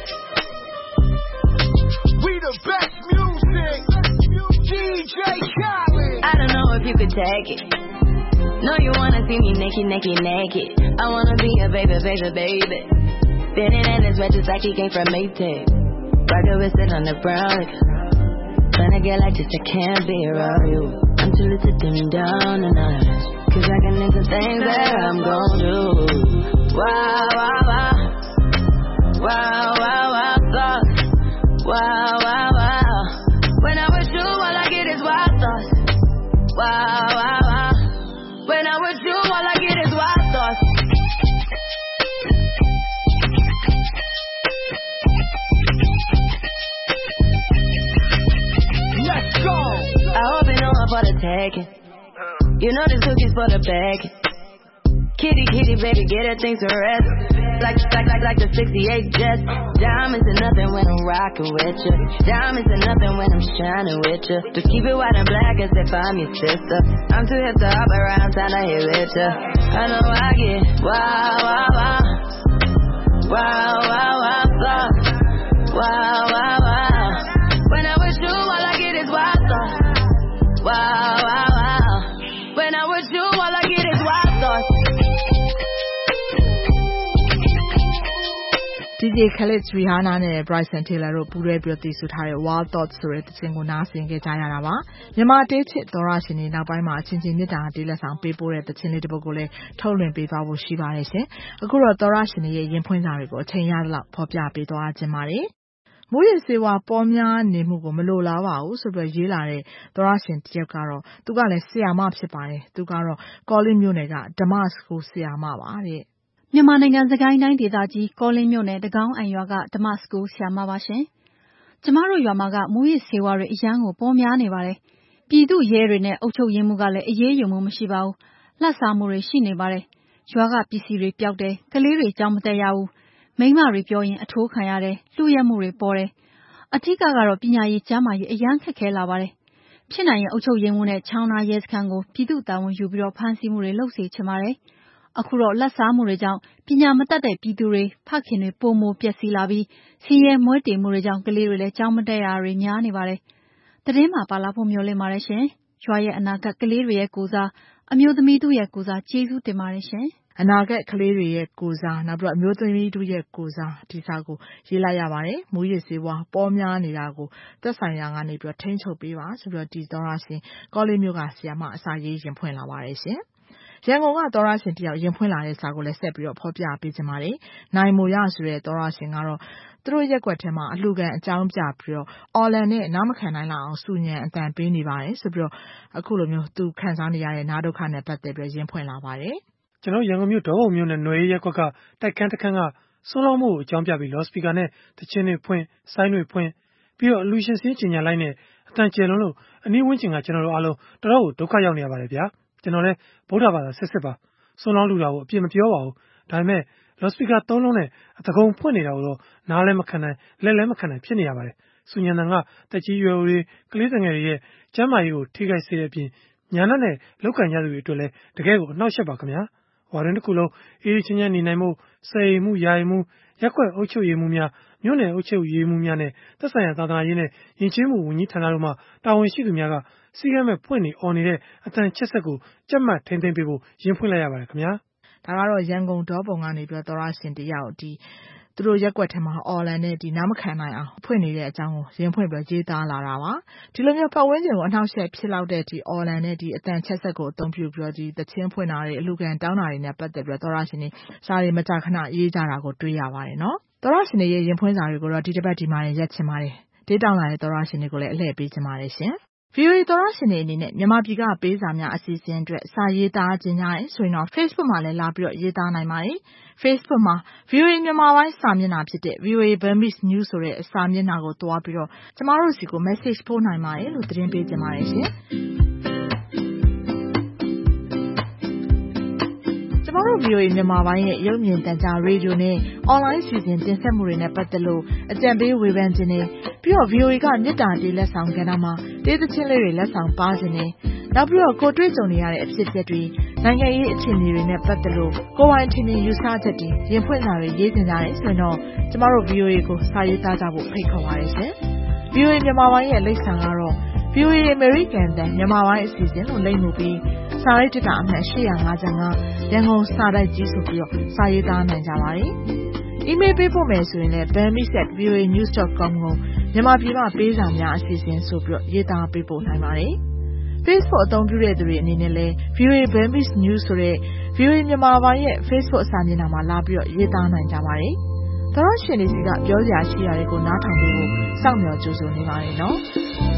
We the best music. D J Khaled. I don't know if you could take it. No, you wanna see me naked, naked, naked. I wanna be a baby, baby, baby. Spinning in his red just like he came from Maytag. Rocket with it on the brown. When I get like this, I can't be around you. I'm too little to dim down and out. Cause I can into things that I'm gon' do. Wow, wow, wow. Wow, wow, wow, thoughts. Wow, wow, wow. When I'm with you, all I get is wild thoughts. Wow, wow, wow. When I'm with you, all I get is wild thoughts. Let's go. I hope you know I'm for the taking. You know this cookie's for the bag. Kitty, kitty, baby, get her things to rest. Like, like, like, like the sixty-eight Jets. Diamonds are nothing when I'm rockin' with you. Diamonds are nothing when I'm shining with you. Just keep it white and black as if I'm your sister. I'm too hip to hop around, time to hit with you. I know I get wow, wow, wow. Wow, wow, wow, thoughts. Wow, wow, wow. When I'm with you, all I get is wild thoughts. Wow, wow, wow. When I'm with you, all I get is wild thoughts. D J Khaled, Rihanna နဲ့ Bryson Tiller တို့ပူးတွဲပြီးတော့တည်ဆိုထားတဲ့ Wild Thoughts ဆိုတဲ့သချင်းကိုနားဆင်ခဲ့ကြရတာပါ။မြန်မာတေးချစ်သောရရှင်တွေနောက်ပိုင်းမှာအချင်းချင်းမြတ်တာတေးလက်ဆောင်ပေးပို့တဲ့သချင်းလေးတစ်ပုဒ်ကိုလည်းထုတ်လွှင့်ပေးသွားဖို့ရှိပါတယ်ရှင်။အခုတော့သောရရှင်တွေရဲ့ရင်ဖွင့်စာတွေကိုအချိန်ရသလောက်ဖော်ပြပေးသွားခြင်းပါတယ်။မိုးရေစေဝါပေါ်များနေမှုကိုမလိုလားပါဘူးဆိုပြီးရေးလာတဲ့သောရရှင်တယောက်ကတော့သူကလည်းဆရာမဖြစ်ပါတယ်။သူကတော့ကောလင်းမြို့နယ်ကဓမ္မစကူဆရာမပါတဲ့။မြန်မာနိုင်ငံစကိုင်းတိုင်းဒေသကြီးကောလင်းမြို့နယ်တကောင်းအိုင်ရွာကဓမ္မစကူဆရာမပါရှင်။ကျမတို့ရွာမှာကမူရစ်ဆေးဝါးတွေအရန်ကိုပေါ်များနေပါတယ်။ပြည်သူရဲတွေနဲ့အုပ်ချုပ်ရေးမှုကလည်းအရေးယူမှုမရှိပါဘူး။လက်စားမှုတွေရှိနေပါတယ်။ရွာကပစ္စည်းတွေပျောက်တယ်။ကလေးတွေကြောင်းမတက်ရဘူး။မိန်းမတွေပြောရင်အထိုးခံရတယ်။လူရဲမှုတွေပေါ်တယ်။အထက်ကတော့ပညာရေးကျန်းမာရေးအရန်ခက်ခဲလာပါတယ်။ဖြစ်နိုင်ရင်အုပ်ချုပ်ရေးမှုနဲ့ချောင်းနာရဲစခန်းကိုပြည်သူတာဝန်ယူပြီးတော့ဖမ်းဆီးမှုတွေလုပ်စေချင်ပါတယ်။အခုတော့လက်စားမှုတွေကြောင့်ပညာမတတ်တဲ့ပြည်သူတွေဖခင်တွေပိုမိုပျက်စီးလာပြီးစီးရဲမွဲတေမှုတွေကြောင့်ကလေးတွေလည်းကြောင်းမတက်ရတွေများနေပါတယ်။တည်င်းမှာပါလာဖို့မျှော်လင့်ပါတယ်ရှင်။ရွာရဲ့အနာဂတ်ကလေးတွေရဲ့ကိုစားအမျိုးသမီးတို့ရဲ့ကိုစားကျေးဇူးတင်ပါတယ်ရှင်။အနာဂတ်ကလေးတွေရဲ့ကိုစားနောက်ပြီးတော့အမျိုးသမီးတို့ရဲ့ကိုစားဒီစာကိုရေးလိုက်ရပါတယ်။မူရစ်ဆေးဝါးပေါ်များနေတာကိုသက်ဆိုင်ရာကနေပြီးတော့ထိန်းချုပ်ပေးပါဆိုပြီးတော့ဒီသောရရှင်ကောလင်းမြို့ကဆရာမအစာရေးရင်ဖွင့်လာပါတယ်ရှင်။ရန်ကုန်ကသောရရှင်တယောက်ရင်ဖွင့်လာတဲ့စာကိုလည်းဆက်ပြီးတော့ဖော်ပြပေးကြပါမယ်။နိုင်မိုရဆိုတဲ့သောရရှင်ကတော့သူတို့ရက်ွက်ထဲမှာအလှကန်အကြောင်းပြပြီးတော့အော်လန်နဲ့နားမခံနိုင်လောက်အောင်စူညံအတန်ပေးနေပါတယ်ဆိုပြီးတော့အခုလိုမျိုးသူခံစားနေရတဲ့နားဒုက္ခနဲ့ပတ်သက်ပြီးရင်ဖွင့်လာပါတယ်။ကျွန်တော်ရန်ကုန်မြို့ဒေါ်ဘုံမြို့နယ်နွယ်ရက်ွက်ကတိုက်ခန်းတစ်ခန်းကစိုးလောမှုကိုအကြောင်းပြပြီးလော့စပီကာနဲ့တချင်းတွေဖွင့်ဆိုင်းတွေဖွင့်ပြီးတော့အလူရှင်စင်းကျင်ညာလိုက်နဲ့အတန်ကျယ်လုံးလို့အနည်းဝန်းကျင်ကကျွန်တော်တို့အားလုံးတော်တော်ကိုဒုက္ခရောက်နေရပါတယ်ဗျာ။ကျွန်တော်လည်းဗုဒ္ဓဘာသာဆက်ဆက်ပါဆွမ်းလောင်းလူတာကိုအပြစ်မပြောပါဘူးဒါပေမဲ့လော့စပီကာသုံးလုံးနဲ့အတကုံဖွင့်နေတာကိုတော့နားလည်းမခံနိုင်လက်လည်းမခံနိုင်ဖြစ်နေရပါတယ်ဆူညံတန်ကတက်ကြီးရွယ်တွေကလေးငယ်တွေရဲ့ကျန်းမာရေးကိုထိခိုက်စေတဲ့အပြင်ညာနဲ့နဲ့လောက်ကန်ကြသူတွေအတွက်လည်းတကယ်ကိုအနှောက်အယှက်ပါခင်ဗျာဝါရင်တစ်ခုလုံးအေးချင်းချင်းနေနိုင်မှုစေအိမ်မှုယာယီမှုရက်ွက်အုပ်ချုပ်ရေးမှုများမြို့နယ်အုပ်ချုပ်ရေးမှုများနဲ့သက်ဆိုင်ရာသာသနာရေးနဲ့ယဉ်ကျေးမှုဝန်ကြီးဌာနတို့မှတာဝန်ရှိသူများကစီကံမဲ့ဖွင့်နေအော်နေတဲ့အတန်ချက်ဆက်ကိုကြက်မှတ်ထိမ့်သိမ့်ပေးဖို့ရင်ဖွင့်လိုက်ရပါတယ်ခင်ဗျာဒါကတော့ရန်ကုန်ဒေါ်ပုံကနေပြီးတော့သောရရှင်တယောက်ဒီသူတို့ရက်ကွက်ထဲမှာအော်လန်နဲ့ဒီနားမခံနိုင်အောင်ဖွင့်နေတဲ့အကြောင်းကိုရင်ဖွင့်ပြီးရေးသားလာတာပါဒီလိုမျိုးပတ်ဝန်းကျင်ကိုအနှောက်အယှက်ဖြစ်လောက်တဲ့ဒီအော်လန်နဲ့ဒီအတန်ချက်ဆက်ကိုအသုံးပြုပြီးတော့ဒီသချင်းဖွင့်တာတွေအလူကန်တောင်းတာတွေနဲ့ပတ်သက်ပြီးတော့သောရရှင်တွေစာတွေမကြာခဏရေးကြတာကိုတွေ့ရပါတယ်နော်သောရရှင်တွေရဲ့ရင်ဖွင့်စာတွေကိုတော့ဒီတစ်ပတ်ဒီမှာရက်ချင်ပါတယ်ဒေးတောင်းလာတဲ့သောရရှင်တွေကိုလည်းအလှည့်ပေးချင်ပါတယ်ရှင်ဗီအိုအေသောရရှင်တွေအနေနဲ့မြန်မာပြည်ကပေးစာများအစီအစဉ်အတွက်စာရေးသားခြင်းများဆိုရင်တော့ Facebook မှာလည်းလာပြီးတော့ရေးသားနိုင်ပါတယ် Facebook မှာ ဗီအိုအေ မြန်မာပိုင်းစာမျက်နှာဖြစ်တဲ့ ဗီအိုအေ Burmese News ဆိုတဲ့စာမျက်နှာကိုတွားပြီးတော့ကျမတို့စီကို message ပို့နိုင်ပါတယ်လို့သတင်းပေးချင်ပါတယ်ရှင်ကျမတို့ ဗီအိုအေ မြန်မာပိုင်းရဲ့ရုပ်မြင်သံကြားရေဒီယိုနဲ့ online စီစဉ်တင်ဆက်မှုတွေနဲ့ပတ်သက်လို့အကြံပေးဝေဖန်ခြင်းနဲ့ပြီးတော့ ဗီအိုအေကမြစ်တာတေးလက်ဆောင်ကဏ္ဍမှာတေးသချင်းလေးတွေလက်ဆောင်ပါခြင်းနဲ့နောက်ပြီးတော့ကိုတွေ့ကြုံနေရတဲ့အဖြစ်အပျက်တွေနိုင်ငံရေးအခြေအနေတွေနဲ့ပတ်သက်လို့ကိုယ်ပိုင်ထင်မြင်ယူဆချက်တွေရင်ဖွင့်စာတွေရေးတင်ကြတယ်ဆိုရင်တော့ကျမတို့ ဗီအိုအေကိုစာရေးသားကြဖို့ဖိတ်ခေါ်ပါတယ်ရှင် ဗီအိုအေ မြန်မာပိုင်းရဲ့လိပ်စာကတော့ ဗီအိုအေ American တန်မြန်မာပိုင်းအစီအစဉ်လို့လိပ်မှုပြီးစာရိုက်တက်တာအမှတ်၈၅၅ရန်ကုန်စာတိုက်ကြီးဆိုပြီးတော့စာရေးသားနိုင်ကြပါတယ်။ email ပေးဖို့မယ်ဆိုရင်လည်း burmese at v o a news dot com ကိုမြန်မာပြည်မှာပေးစာများအစီအစဉ်ဆိုပြီးတော့ရေးသားပေးပို့နိုင်ပါတယ်။ Facebook အသုံးပြုတဲ့သူတွေအနေနဲ့လည်း ဗီအိုအေ Burmese News ဆိုတဲ့ ဗီအိုအေ မြန်မာပိုင်းရဲ့ Facebook စာမျက်နှာမှာလာပြီးတော့ရေးသားနိုင်ကြပါတယ်။သောရရှင်တွေစီကပြောစရာရှိတာတွေကိုနားထောင်ပေးဖို့စောင့်မျှော်ကြိုဆိုနေပါတယ်နော်။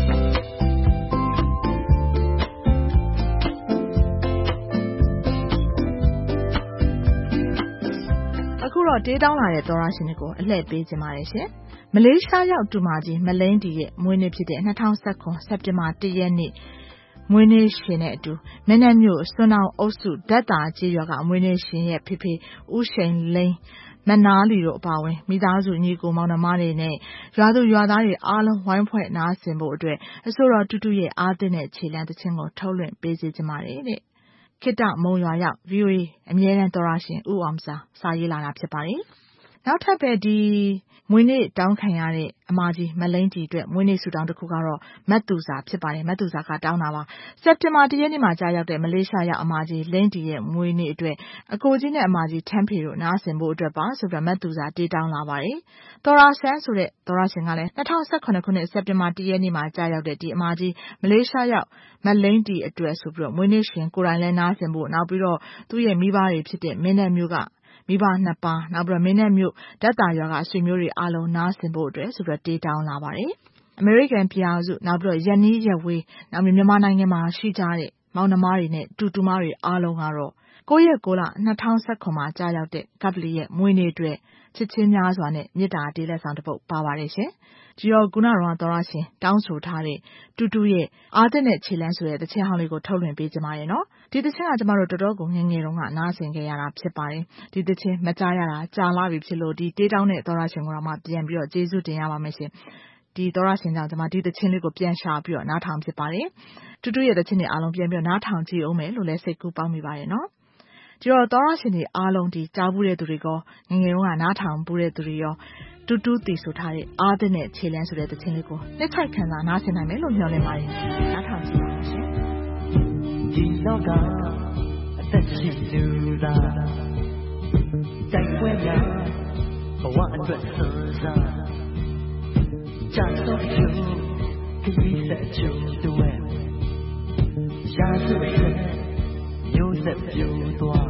အခုတော့တေးတောင်းလာတဲ့သောရရှင်တွေကိုအလှည့်ပေးခြင်းပါတယ်ရှင်။မလေးရှားရောက်တူမကြီးမလိန်ဒီရဲ့မွေးနေ့ဖြစ်တဲ့၂၀၁၇စက်တင်ဘာ၁ရက်နေ့မွေးနေ့ရှင်နဲ့အတူမင်းနဲ့မြို့စွန်းအောင်အုပ်စုဓာတ်တာကြီးရွာကအမွေးနေ့ရှင်ရဲ့ဖေဖေဦးရှိန်လိန်မနာလီတို့အပါအဝင်မိသားစုညီကိုမောင်နှမတွေနဲ့ရွာသူရွာသားတွေအားလုံးဝိုင်းဖွဲ့နားဆင်ဖို့အတွက်အဆိုတော်တူတူရဲ့အားသင့်တဲ့ခြေလှမ်းသချင်းကိုထုတ်လွှင့်ပေးစီကြပါတယ်တဲ့ခေတ္တမုံရွာရောက် ဗီအိုအေ အမြဲတမ်းသောရရှင်ဦးအောင်စာစာရေးလာတာဖြစ်ပါတယ်နောက်ထပ်ပဲဒီမွေးနေ့တောင်းခံရတဲ့အမကြီးမလိန်ကြီးအတွက်မွေးနေ့ဆုတောင်းတစ်ခုကတော့မတ်သူစာဖြစ်ပါတယ်မတ်သူစာကတောင်းတာပါစက်တင်ဘာ၁ရက်နေ့မှာကြာရောက်တဲ့မလေးရှားရောက်အမကြီးလိန်ကြီးရဲ့မွေးနေ့အတွက်အကိုကြီးနဲ့အမကြီးထန်းဖေတို့နားဆင်ဖို့အတွက်ပါဆိုပြီးမတ်သူစာတေးတောင်းလာပါတယ်သောရဆန်းဆိုတဲ့သောရရှင်ကလည်း၂၀၁၇ခုနှစ်စက်တင်ဘာ၁ရက်နေ့မှာကြာရောက်တဲ့ဒီအမကြီးမလေးရှားရောက်မလိန်ကြီးအတွက်ဆိုပြီးတော့မွေးနေ့ရှင်ကိုယ်တိုင်လည်းနားဆင်ဖို့နောက်ပြီးတော့သူ့ရဲ့မိဘတွေဖြစ်တဲ့မင်းနဲ့မျိုးကမိဘနှစ်ပါးနောက်ပြီးတော့မင်းနဲ့မြို့ဓာတ်တာရွာကအဆွေမျိုးတွေအားလုံးနားဆင်ဖို့အတွက်ဆိုပြီးတေးတောင်းလာပါတယ်။ အမေရိကန်ပြည်အောင်စုနောက်ပြီးတော့ရန်နီးရဝေးနောက်မြန်မာနိုင်ငံမှာရှိကြတဲ့မောင်နှမတွေနဲ့တူတူမတွေအားလုံးကတော့၉ရက်၉လ၂၀၁၇မှာကြာရောက်တဲ့ကပ္ပလီရဲ့မွေးနေ့အတွက်ချစ်ချင်းများစွာနဲ့မေတ္တာတေးလက်ဆောင်တစ်ပုဒ်ပါပါတယ်ရှင်။ဒီတော့ကုနာတော်သောရရှင်တောင်းဆိုထားတဲ့တူတူရဲ့အားသင့်တဲ့ခြေလမ်းဆိုတဲ့တခြင်းဟောင်းလေးကိုထုတ်လွှင့်ပေးကြပါရနော်။ဒီတခြင်းကကျမတို့တော်တော်ကိုငယ်ငယ်တုန်းကနားဆင်ခဲ့ရတာဖြစ်ပါတယ်။ဒီတခြင်းမကြားရတာကြာလာပြီဖြစ်လို့ဒီတေးတောင်းတဲ့သောရရှင်ကိုတော့မှပြန်ပြီးတော့ကျေးဇူးတင်ရပါမယ်ရှင်။ဒီသောရရှင်ကြောင့်ကျမဒီတခြင်းလေးကိုပြန်ရှာပြီးတော့နားထောင်ဖြစ်ပါတယ်။တူတူရဲ့တခြင်းတွေအားလုံးပြန်ပြီးတော့နားထောင်ကြည့်အောင်မယ်လို့လည်းစိတ်ကူးပေါင်းမိပါတယ်နော်။ဒီတော့သောရရှင်တွေအားလုံးဒီကြားဘူးတဲ့သူတွေကငငယ်တုန်းကနားထောင်ဘူးတဲ့သူတွေရောတူတူတည်ဆိုထားတဲ့အားသင့်တဲ့ခြေလမ်းဆိုတဲ့တခြင်းလေးကိုနှစ်ထိုက်ခံစားနားဆင်နိုင်မယ်လို့မျှော်လင့်ပါတယ်နားထောင်ကြည့်ပါရှင်ဒီလောကအသက်ရှိသူသာတိုက်ပွဲများဘဝအတွက်ဆန်းစားချမ်းသာပြုဒီဆက်ချူတွေရှားသူရဲ့မျိုးဆက်ပြူသွား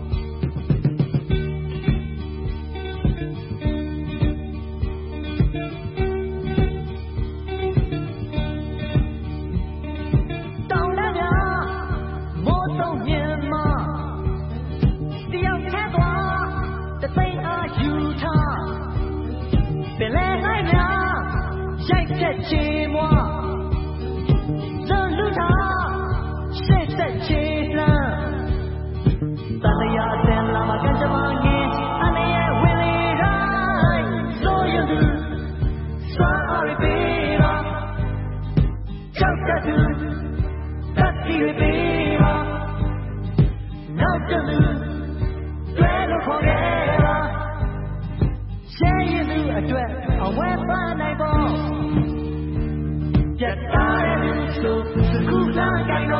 ချေမွာဇန်လူသာရှေ့ဆက်ချေလန်းတန်လျာစင်လာမကန်ချမငင်းအနေရဲ့ဝင်လေတိုင်းဆိုရသူစွာရီပေးပါကြောက်တဲ့သူတတ်စီပေးပါနောက်ကျသူလွယ်လို့ခေါ်ခဲ့ပါရှေ့ရသူအတွက်အဝဲပါနိုင်ဖို့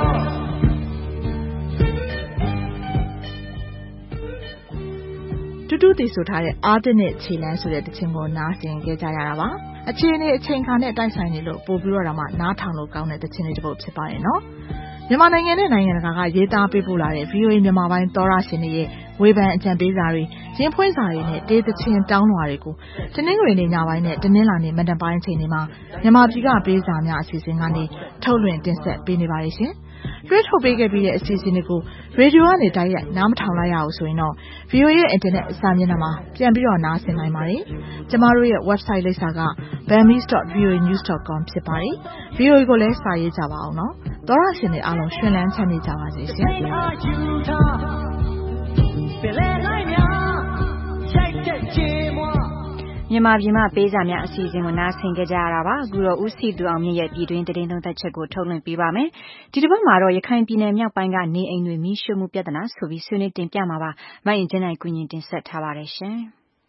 တူတူတူတီဆိုထားတဲ့အားတနဲ့ခြေလန်းဆိုတဲ့တခြင်းကိုနားဆင်ခဲ့ကြရတာပါအခြေအနေအချိန်ခါနဲ့တိုက်ဆိုင်နေလို့ပို့ပြီးတော့မှနားထောင်လို့ကောင်းတဲ့တခြင်းလေးတစ်ပုဒ်ဖြစ်ပါတယ်နော်မြန်မာနိုင်ငံနဲ့နိုင်ငံတကာကရေးသားပေးပို့လာတဲ့ ဗီအိုအေ မြန်မာပိုင်းသောရရှင်တွေရဲ့ဝေဖန်အကြံပေးစာတွေရင်ဖွင့်စာတွေနဲ့တေးသချင်းတောင်းလွှာတွေကိုတနင်္ဂနွေနေ့ညပိုင်းနဲ့တနင်္လာနေ့မနက်ပိုင်းချိန်တွေမှာမြန်မာပြည်ကပေးစာများအစီအစဉ်ကနေထုတ်လွှင့်တင်ဆက်ပေးနေပါတယ်ရှင်။တွေ့ထုတ်ပေးခဲ့ပြီးတဲ့အစီအစဉ်တွေကိုရေဒီယိုကနေတိုက်ရိုက်နားမထောင်လိုက်ရအောင်ဆိုရင်တော့ ဗီအိုအေ ရဲ့အင်တာနက်စာမျက်နှာမှာပြန်ပြီးတော့နားဆင်နိုင်ပါတယ်။ကျမတို့ရဲ့ website လိပ်စာက burmese dot v o a news dot com ဖြစ်ပါတယ်။ ဗီအိုအေ ကိုလည်းစာရေးကြပါအောင်နော်။သောရရှင်တွေအားလုံးရှင်လန်းချမ်းမြေ့ကြပါစေရှင်။မြန်မာပြည်မှာပေးစာများအစီအစဉ်ကိုနားဆင်ကြကြရတာပါအခုတော့ဦးစီတူအောင်မြင့်ရဲ့ပြည်တွင်းသတင်းသုံးသပ်ချက်ကိုထုတ်လွှင့်ပေးပါမယ်ဒီတစ်ပတ်မှာတော့ရခိုင်ပြည်နယ်မြောက်ပိုင်းကနေအိမ်တွေမီးရှို့မှုပြဿနာဆိုပြီးဆွေးနွေးတင်ပြမှာပါမိုင်းရင်ကျင်းနိုင်ကုညင်တင်ဆက်ထားပါတယ်ရှင်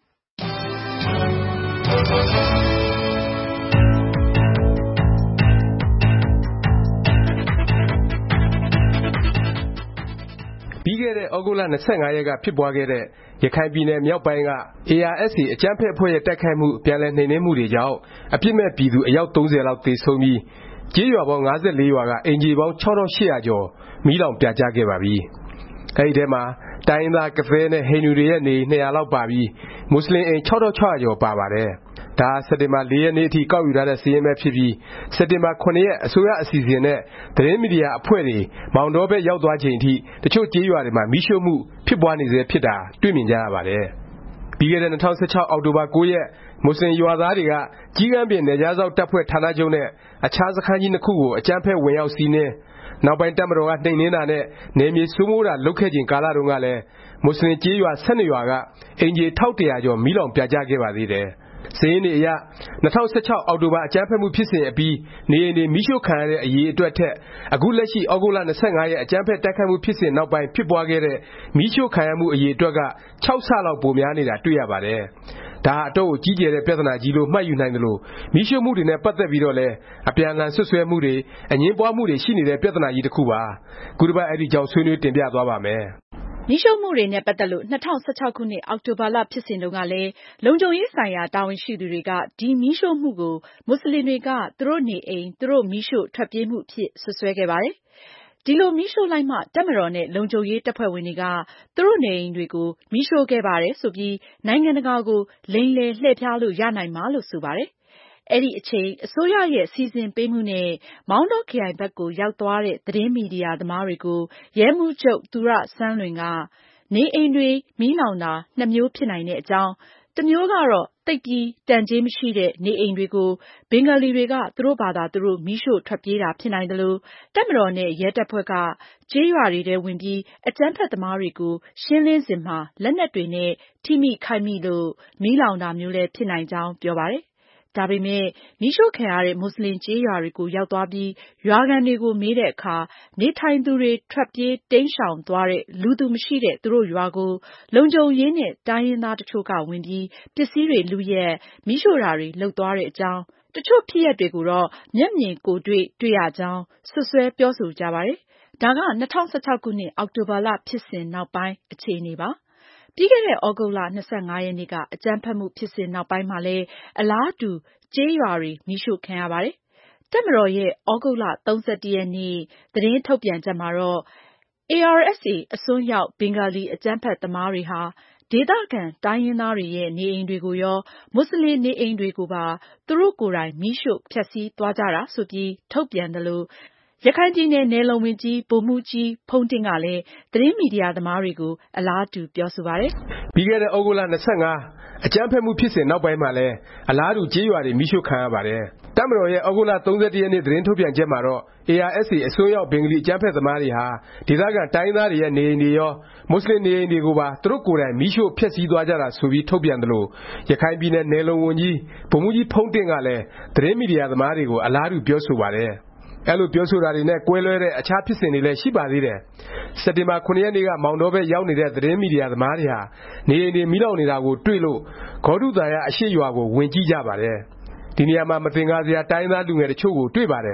ပြီးခဲ့တဲ့ဩဂုတ်လ၂၅ရက်ကဖြစ်ပွားခဲ့တဲ့ရခိုင်ပြည်နယ်မြောက်ပိုင်းက အေအာအက်စ်အေ အကြမ်းဖက်အဖွဲ့ရဲ့တိုက်ခိုက်မှုပြန်လည်နှိမ်နင်းမှုတွေကြောင့်အပြစ်မဲ့ပြည်သူအယောက်သုံးဆယ်လောက်သေဆုံးပြီးကျေးရွာပေါင်း၅၄ရွာကအိမ်ခြေပေါင်း၆ထောင့်၈ရာကျော်မီးလောင်ပြာကျခဲ့ပါပြီ။အဲဒီထဲမှာတိုင်းရင်းသားကသည်းနဲ့ဟိန္ဒူတွေရဲ့နေ၂ရာလောက်ပါပြီးမွတ်ဆလင်အိမ်၆ထောင့်၆ရာကျော်ပါပါတယ်။ဒါစက်တင်ဘာ၄ရက်နေ့အထိကောက်ယူထားတဲ့စာရင်းပဲဖြစ်ပြီးစက်တင်ဘာ၇ရက်အစိုးရအစီအစဉ်နဲ့သတင်းမီဒီယာအဖွဲ့တွေမောင်တောဘက်ရောက်သွားချိန်အထိတချို့ကျေးရွာတွေမှာမီးရှို့မှုဖြစ်ပွားနေစေဖြစ်တာတွေ့မြင်ကြရပါတယ်။ပြီးခဲ့တဲ့၂၀၁၆အောက်တိုဘာ၉ရက်မွတ်ဆလင်ရွာသားတွေကကြီးကမ်းပြင်နယ်ခြားစောင့်တပ်ဖွဲ့ဌာနချုပ်နဲ့အခြားစခန်းကြီးနှစ်ခုကိုအကြမ်းဖက်ဝင်ရောက်စီးနင်းနောက်ပိုင်းတပ်မတော်ကနှိမ်နင်းတာနဲ့နယ်မြေစိုးမိုးတာလုပ်ခဲ့ချိန်ကာလတုန်းကလည်းမွတ်ဆလင်ကျေးရွာ၁၂ရွာကအိမ်ခြေ၁၁၀၀ကျော်မီးလောင်ပြာကျခဲ့ပါသေးတယ်။စာရင်းတွေအရ၂၀၁၆အောက်တိုဘာအကြမ်းဖက်မှုဖြစ်စဉ်အပြီးနေအိမ်တွေမီးရှို့ခံရတဲ့အရေအတွက်ထက်အခုလက်ရှိဩဂုတ်လ၂၅ရက်အကြမ်းဖက်တိုက်ခိုက်မှုဖြစ်စဉ်နောက်ပိုင်းဖြစ်ပွားခဲ့တဲ့မီးရှို့ခံရမှုအရေအတွက်က၆ဆလောက်ပိုများနေတာတွေ့ရပါတယ်။ဒါအတော့ကြီးကျယ်တဲ့ပြဿနာကြီးလို့မှတ်ယူနိုင်သလိုမီးရှို့မှုတွေနဲ့ပတ်သက်ပြီးတော့လည်းအပြန်အလှန်ဆွတ်ဆွဲမှုတွေအငြင်းပွားမှုတွေရှိနေတဲ့ပြဿနာကြီးတစ်ခုပါ။ခုတစ်ပတ်အဲ့ဒီကြောင့်ဆွေးနွေးတင်ပြသွားပါမယ်။မီးရှို့မှုတွေနဲ့ပတ်သက်လို့၂၀၁၆ခုနှစ်အောက်တိုဘာလဖြစ်စဉ်တုန်းကလည်းလုံခြုံရေးဆိုင်ရာတာဝန်ရှိသူတွေကဒီမီးရှို့မှုကိုမွတ်စလင်တွေကသူတို့နေအိမ်သူတို့မီးရှို့ထွက်ပြေးမှုအဖြစ်ဆွဆွဲခဲ့ပါတယ်။ဒီလိုမီးရှို့လိုက်မှတပ်မတော်နဲ့လုံခြုံရေးတပ်ဖွဲ့ဝင်တွေကသူတို့နေအိမ်တွေကိုမီးရှို့ခဲ့ပါတယ်ဆိုပြီးနိုင်ငံတကာကိုလိမ်လည်လှည့်ဖျားလို့ရနိုင်မှာလို့ဆိုပါတယ်။အဲ့ဒီအချိန်အစိုးရရဲ့စီစဉ်ပေးမှုနဲ့မောင်တောခရိုင်ဘက်ကိုရောက်သွားတဲ့သတင်းမီဒီယာသမားတွေကိုရဲမှူးချုပ်သူရစန်းလွင်ကနေအိမ်တွေမီးလောင်တာနှစ်မျိုးဖြစ်နိုင်တဲ့အကြောင်းတစ်မျိုးကတော့သိပ်ပြီးတန်ကြေးမရှိတဲ့နေအိမ်တွေကိုဘင်္ဂလီတွေကသူတို့ဘာသာသူတို့မီးရှို့ထွက်ပြေးတာဖြစ်နိုင်သလိုတပ်မတော်နဲ့ရဲတပ်ဖွဲ့ကကျေးရွာတွေထဲဝင်ပြီးအကြမ်းဖက်သမားတွေကိုရှင်းလင်းစဉ်မှာလက်နက်တွေနဲ့ထိမိခိုက်မိလို့မီးလောင်တာမျိုးလည်းဖြစ်နိုင်ကြောင်းပြောပါတယ်။ဒါပေမဲ့မီးရှို့ခံရတဲ့မွတ်စလင်ကျေးရွာတွေကိုရောက်သွားပြီးရွာခံတွေကိုမေးတဲ့အခါနေထိုင်သူတွေထွက်ပြေးတိမ်းရှောင်သွားတဲ့လူသူမရှိတဲ့သူတို့ရွာကိုလုံခြုံရေးနဲ့တိုင်းရင်းသားတချို့ကဝင်ပြီးပစ္စည်းတွေလုယက်မီးရှို့တာတွေလုပ်သွားတဲ့အကြောင်းတချို့ဖြစ်ရပ်တွေကိုတော့မျက်မြင်ကိုယ်တွေ့တွေ့ရကြောင်းဆွဆွဲပြောဆိုကြပါတယ်။ဒါက၂၀၁၆ခုနှစ်အောက်တိုဘာလဖြစ်စဉ်နောက်ပိုင်းအခြေအနေပါ။ပြီးခဲ့တဲ့ဩဂုတ်လ၂၅ရက်နေ့ကအကြမ်းဖက်မှုဖြစ်စဉ်နောက်ပိုင်းမှာလည်းအလားတူကျေးရွာတွေမီးရှို့ခံရပါတယ်။တပ်မတော်ရဲ့ဩဂုတ်လ၃၁ရက်နေ့သတင်းထုတ်ပြန်ချက်မှာတော့ အေအာရ်အက်စ်အေ အစွန်းရောက်ဘင်္ဂါလီအကြမ်းဖက်သမားတွေဟာဒေသခံတိုင်းရင်းသားတွေရဲ့နေအိမ်တွေကိုရောမွတ်စလင်နေအိမ်တွေကိုပါသူတို့ကိုယ်တိုင်မီးရှို့ဖျက်ဆီးသွားကြတာဆိုပြီးထုတ်ပြန်သလိုရခိုင်ပြည်နယ်နယ်လုံဝန်ကြီးဗိုလ်မှူးကြီးဖုန်းတင့်ကလည်းသတင်းမီဒီယာသမားတွေကိုအလားတူပြောဆိုပါတယ်။ပြီးခဲ့တဲ့ဩဂုတ်လ၂၅အကြမ်းဖက်မှုဖြစ်စဉ်နောက်ပိုင်းမှာလည်းအလားတူကျေးရွာတွေမီးရှို့ခံရပါတယ်။တပ်မတော်ရဲ့ဩဂုတ်လ၃၁ရက်နေ့သတင်းထုတ်ပြန်ချက်မှာတော့ အေအာရ်အက်စ်အေ အစွန်းရောက်ဘင်္ဂလီအကြမ်းဖက်သမားတွေဟာဒေသခံတိုင်းသားတွေရဲ့နေအိမ်တွေရောမွတ်စလင်နေအိမ်တွေကိုပါသူတို့ကိုယ်တိုင်မီးရှို့ဖျက်ဆီးသွားကြတာဆိုပြီးထုတ်ပြန်သလိုရခိုင်ပြည်နယ်နယ်လုံဝန်ကြီးဗိုလ်မှူးကြီးဖုန်းတင့်ကလည်းသတင်းမီဒီယာသမားတွေကိုအလားတူပြောဆိုပါတယ်။အဲလိုပြောဆိုတာတွေနဲ့ကွဲလွဲတဲ့အခြားဖြစ်စဉ်တွေလည်းရှိပါသေးတယ်။စက်တင်ဘာ၇ရက်နေ့ကမောင်တောဘက်ရောက်နေတဲ့သတင်းမီဒီယာသမားတွေဟာနေအိမ်တွေမီးလောင်နေတာကိုတွေ့လို့ဂေါတုသာရအရှိရွာကိုဝင်ကြည့်ကြပါတယ်။ဒီနေရာမှာမသင်္ကာစရာတိုင်းသားလူငယ်တချို့ကိုတွေ့ပါတယ်။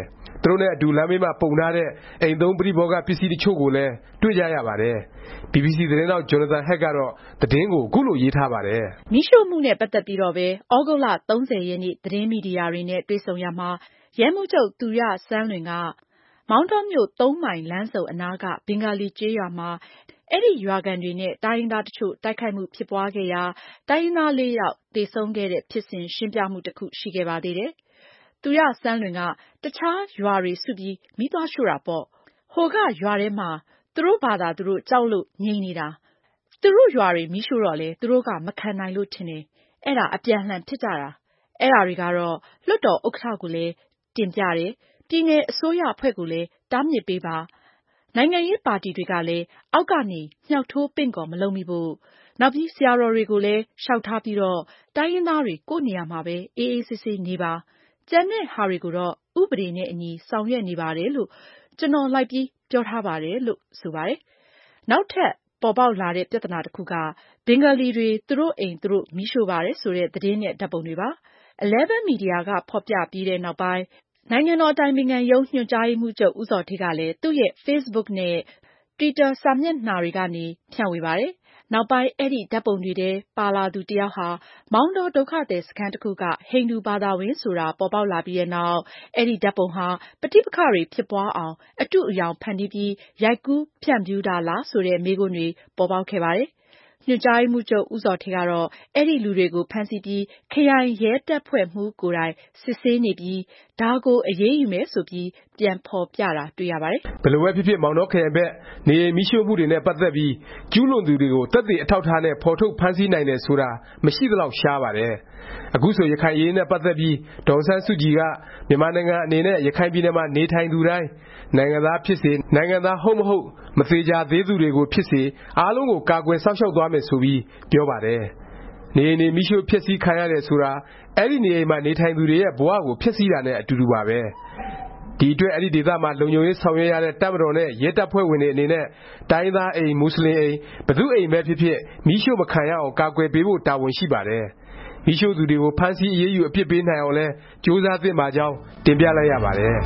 သူတို့နဲ့အတူလမ်းမေးမှာပုံထားတဲ့အိမ်သုံးပရိဘောဂပစ္စည်းတချို့ကိုလည်းတွေ့ကြရပါတယ် ဘီဘီစီ သတင်းထောက် Jonathan Hack ကတော့သတင်းကိုခုလိုရေးထားပါတယ်မီးရှို့မှုနဲ့ပတ်သက်ပြီးတော့ပဲ သြဂုတ်လ ၃၀ ရက်နေ့သတင်းမီဒီယာတွေနဲ့တွေ့ဆုံရမှာ ရဲမှူးချုပ်သူရစန်းလွင်က မောင်တောမြို့သုံးမိုင်လမ်းဆုံအနားက ဘင်္ဂါလီကျေးရွာမှာ အဲဒီရွာခံတွေနဲ့တိုင်းရင်းသားတချို့တိုက်ခိုက်မှုဖြစ်ပွားခဲ့ရာ တိုင်းရင်းသားလေးယောက်သေဆုံးခဲ့တဲ့ဖြစ်စဉ်ရှင်းပြမှုတစ်ခုရှိခဲ့ပါသေးတယ်။ သူရစန်းလွင်က တခြားရွာတွေစုပြီးမီးသွားရှို့တာပေါ့။ ဟိုကရွာထဲမှာသူတို့ဘာသာသူတို့ကြောက်လို့ငြိမ်နေတာ။ သူတို့ရွာတွေမီးရှို့တော့လည်းသူတို့ကမခံနိုင်လို့ထင်တယ်။ အဲ့ဒါအပြန်အလှန်ဖြစ်ကြတာ။ အဲ့ဒါတွေကတော့လွှတ်တော်ဥက္ကဋ္ဌကိုလည်းတင်ပြတယ်။ ပြည်နယ်အစိုးရအဖွဲ့ကိုလည်းတားမြစ်ပေးပါ။ နိုင်ငံရေးပါတီတွေကလည်းအောက်ကနေမြှောက်ထိုးပင့်ကော်မလုပ်မိဖို့။ နောက်ပြီးဆရာတော်တွေကိုလည်းလျှောက်ထားပြီးတော့တိုင်းရင်းသားတွေကိုယ့်နေရာမှာပဲအေးအေးဆေးဆေးနေပါ။ ကျန်တဲ့ဟာတွေကိုတော့ဥပဒေနဲ့အညီဆောင်ရွက်နေပါတယ်လို့ကျွန်တော်လိုက်ပြီးပြောထားပါတယ်လို့ဆိုပါတယ်။ နောက်ထပ်ပေါ်ပေါက်လာတဲ့ပြဿနာတစ်ခုကဘင်္ဂါလီတွေသူတို့အိမ်သူတို့မီးရှို့ပါတယ်ဆိုတဲ့သတင်းနဲ့ဓာတ်ပုံတွေပါ။ Eleven မီဒီယာကဖော်ပြပြီးတဲ့နောက်ပိုင်းနိုင်ငံတော်အတိုင်ပင်ခံရုံးညွှန်ကြားရေးမှူးချုပ်ဦးဇော်ဌေးကလည်းသူ့ရဲ့ Facebook နဲ့ Twitter စာမျက်နှာတွေကနေဖြန့်ဝေပါတယ်။ နောက်ပိုင်းအဲဒီဓာတ်ပုံတွေထဲပါလာသူတစ်ယောက်ဟာမောင်တောဒုက္ခသည်စခန်းတစ်ခုကဟိန္ဒူဘာသာဝင်ဆိုတာပေါ်ပေါက်လာပြီးတဲ့နောက်အဲဒီဓာတ်ပုံဟာပဋိပက္ခတွေဖြစ်ပွားအောင်အတုအယောင်ဖန်တီးပြီးရိုက်ကူးဖြန့်ဖြူးတာလားဆိုတဲ့မေးခွန်းတွေပေါ်ပေါက်ခဲ့ပါတယ်။ ညွှန်ကြားရေးမှူးချုပ်ဦးဇော်ဌေးကတော့အဲဒီလူတွေကိုဖမ်းဆီးပြီးခရိုင်ရဲတပ်ဖွဲ့မှူးကိုယ်တိုင်စစ်ဆေးနေပြီးဒါကိုအရေးယူမယ်ဆိုပြီးပြန်ဖော်ပြတာတွေ့ရပါတယ်ဘယ်လိုပဲဖြစ်ဖြစ်မောင်တောခရိုင်ဘက်နေအိမ်မီးရှို့မှုတွေနဲ့ပတ်သက်ပြီးကျူးလွန်သူတွေကိုသက်သေအထောက်အထားနဲ့ဖော်ထုတ်ဖမ်းဆီးနိုင်တယ်ဆိုတာမရှိသလောက်ရှားပါတယ်အခုဆိုရခိုင်အရေးနဲ့ပတ်သက်ပြီးဒေါ်အောင်ဆန်းစုကြည်ကမြန်မာနိုင်ငံအနေနဲ့ရခိုင်ပြည်နယ်မှာနေထိုင်သူတိုင်းနိုင်ငံသားဖြစ်စေနိုင်ငံသားဟုတ်မဟုတ်မသေချာသေးသူတွေကိုဖြစ်စေအားလုံးကိုကာကွယ်စောင့်ရှောက်သွားမယ်ဆိုပြီးပြောပါတယ်နေအိမ်တွေမီးရှို့ဖျက်ဆီးခံရတယ်ဆိုတာအဲဒီနေအိမ်မှာနေထိုင်သူတွေရဲ့ဘဝကိုဖျက်ဆီးတာနဲ့အတူတူပါပဲဒီအတွက်အဲဒီဒေသမှာလုံခြုံရေးဆောင်ရွက်ရတဲ့တပ်မတော်နဲ့ရဲတပ်ဖွဲ့ဝင်တွေအနေနဲ့တိုင်းသားအိမ်မွတ်ဆလင်အိမ်ဘယ်သူအိမ်ပဲဖြစ်ဖြစ်မီးရှို့မခံရအောင်ကာကွယ်ပေးဖို့တာဝန်ရှိပါတယ်မီးရှို့သူတွေကိုဖမ်းဆီးအရေးယူအပြစ်ပေးနိုင်အောင်လဲကြိုးစားသင့်ပါကြောင်းတင်ပြလိုက်ရပါတယ်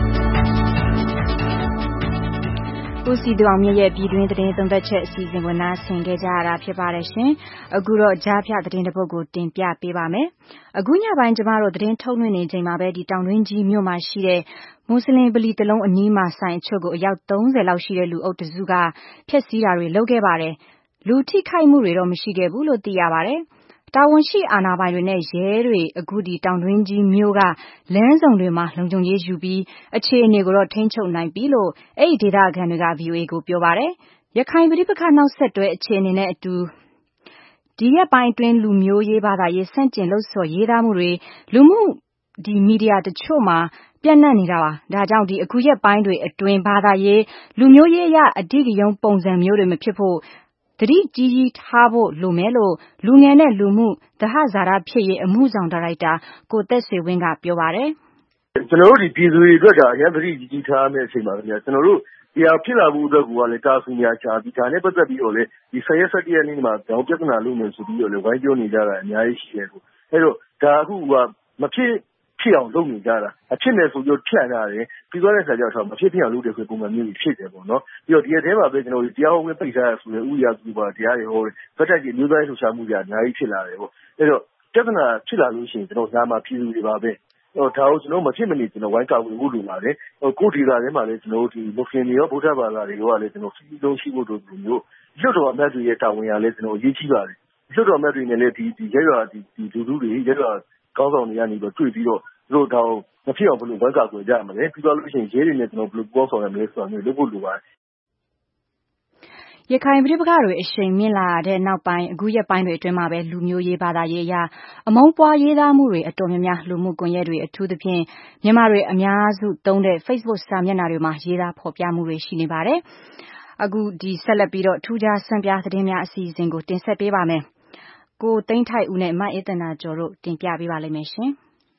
ဦးစီသူအောင်မြင့်ရဲ့ပြည်တွင်းသတင်းသုံးသက်ချက်အစီအစဉ်ကိုနားဆင်ခဲ့ကြရတာဖြစ်ပါတယ်ရှင်။အခုတော့ကြားဖြတ်သတင်းတစ်ပုဒ်ကိုတင်ပြပေးပါမယ်။အခုညပိုင်းကျမတို့သတင်းထုတ်လွှင့်နေချိန်မှာပဲဒီတောင်တွင်းကြီးမြို့မှာရှိတဲ့မွတ်စလင်ဗလီတစ်လုံးအနီးမှာဆိုင်အချို့ကိုအယောက်သုံးဆယ်လောက်ရှိတဲ့လူအုပ်တစုကဖျက်ဆီးတာတွေလုပ်ခဲ့ပါတယ်။လူထိခိုက်မှုတွေတော့မရှိခဲ့ဘူးလို့သိရပါတယ်။တာဝန်ရှိအာဏာပိုင်တွေနဲ့ရဲတွေအခုဒီတောင်တွင်းကြီးမြို့ကလမ်းစုံတွေမှာလုံခြုံရေးယူပြီးအခြေအနေကိုတော့ထိန်းချုပ်နိုင်ပြီလို့အဲ့ဒီဒေသခံတွေက ဗွီအိုအေ ကိုပြောပါတယ်။ရခိုင်ပဋိပက္ခနောက်ဆက်တွဲအခြေအနေနဲ့အတူဒီရက်ပိုင်းအတွင်းလူမျိုးရေးဘာသာရေးဆန့်ကျင်လှုံ့ဆော်ရေးသားမှုတွေလူမှုဒီမီဒီယာတချို့မှာပြန့်နှံ့နေတာပါ။ဒါကြောင့်ဒီအခုရက်ပိုင်းတွေအတွင်းဘာသာရေးလူမျိုးရေးအရအဓိကရုဏ်းပုံစံမျိုးတွေမဖြစ်ဖို့သတိကြီးကြီးထားဖို့လိုမယ်လို့လူငယ်နဲ့လူမှုသဟဇာတဖြစ်ရေးအမှုဆောင်ဒါရိုက်တာကိုသက်ဆွေဝင်းကပြောပါတယ်။ကျွန်တော်တို့ဒီပြည်သူတွေအတွက်ကအရင်သတိကြီးကြီးထားမယ့်အချိန်ပါခင်ဗျာကျွန်တော်တို့ဒီဟာဖြစ်လာဖို့အတွက်ကိုလည်းတာဆူညာချာပြီးဒါနဲ့ပတ်သက်ပြီးတော့လေဒီဆယ်ရက်ဆက်တရက်နေ့မှာကြောင်ပြဿနာလုပ်မယ်ဆိုပြီးတော့လေဝိုင်းပြောနေကြတာအများကြီးရှိတယ်ကိုအဲ့တော့ဒါအခုကမဖြစ်ဖြစ်အောင်လုပ်နေကြတာအဖြစ်နေဆိုပြီးတော့ဖြန့်လာတယ်ပြီးသွားတဲ့ခါကျတော့မဖြစ်ဖြစ်အောင်လုပ်တယ်ဆိုပုံမှန်မျိုးကြီးဖြစ်တယ်ပေါ့နော်ပြီးတော့ဒီအထဲမှာပဲကျွန်တော်တို့တရားဟောဝင်ပိတ်ထားရဆိုတဲ့ဥပဒေကူပါတရားတွေဟောတယ်ဗတ်တက်ကြီးမျိုးသားလှူရှာမှုတွေအများကြီးဖြစ်လာတယ်ပေါ့အဲ့တော့ပြဿနာဖြစ်လာလို့ရှိရင်ကျွန်တော်နာမှာပြည်သူတွေပါပဲဟိုဒါကိုကျွန်တော်မဖြစ်မနေကျွန်တော်ဝိုင်းကောက်ဝင်ဖို့လိုပါတယ်ဟိုကိုဒီလာထဲမှာလည်းကျွန်တော်တို့ဒီမွတ်စလင်တွေရောဗုဒ္ဓဘာသာတွေကလည်းကျွန်တော်စီးလုံးရှိဖို့တို့မျိုးလွတ်တော်အမတ်တွေရဲ့တာဝန်ရလဲကျွန်တော်အရေးကြီးပါတယ်လွတ်တော်အမတ်တွေနဲ့လည်းဒီဒီရဲရွာဒီဒီလူလူတွေရဲရွာကောင်းဆောင်တွေကနေပြီးတွေ့ပြီးတော့တို့တော့မဖြစ်အောင်ဘယ်လိုဝိုင်းကောက်ဝင်ကြမလဲပြီးတော့လို့ရှိရင်ရဲတွေနဲ့ကျွန်တော်ဘယ်လိုပူးပေါင်းဆောင်ရမလဲဆိုတာမျိုးလုပ်ဖို့လိုပါတယ်ရခိုင်ပြည်ပခါတွေအရှိန်မြင့်လာတဲ့နောက်ပိုင်းအခုရက်ပိုင်းတွေအတွင်းမှာပဲလူမျိုးရေးဘာသာရေးအရာအမုန်းပွားရေးသားမှုတွေအတော်များများလူမှုကွန်ရက်တွေအထူးသဖြင့်မြန်မာတွေအများစုသုံးတဲ့ Facebook စာမျက်နှာတွေမှာရေးသားဖော်ပြမှုတွေရှိနေပါတယ်။အခုဒီဆက်လက်ပြီးတော့ထူးခြားစံပြသတင်းများအစီအစဉ်ကိုတင်ဆက်ပေးပါမယ်။ကိုသိန်းထိုက်ဦးနဲ့မအေးသန္တာကျော်တို့တင်ပြပေးပါလိမ့်မယ်ရှင်။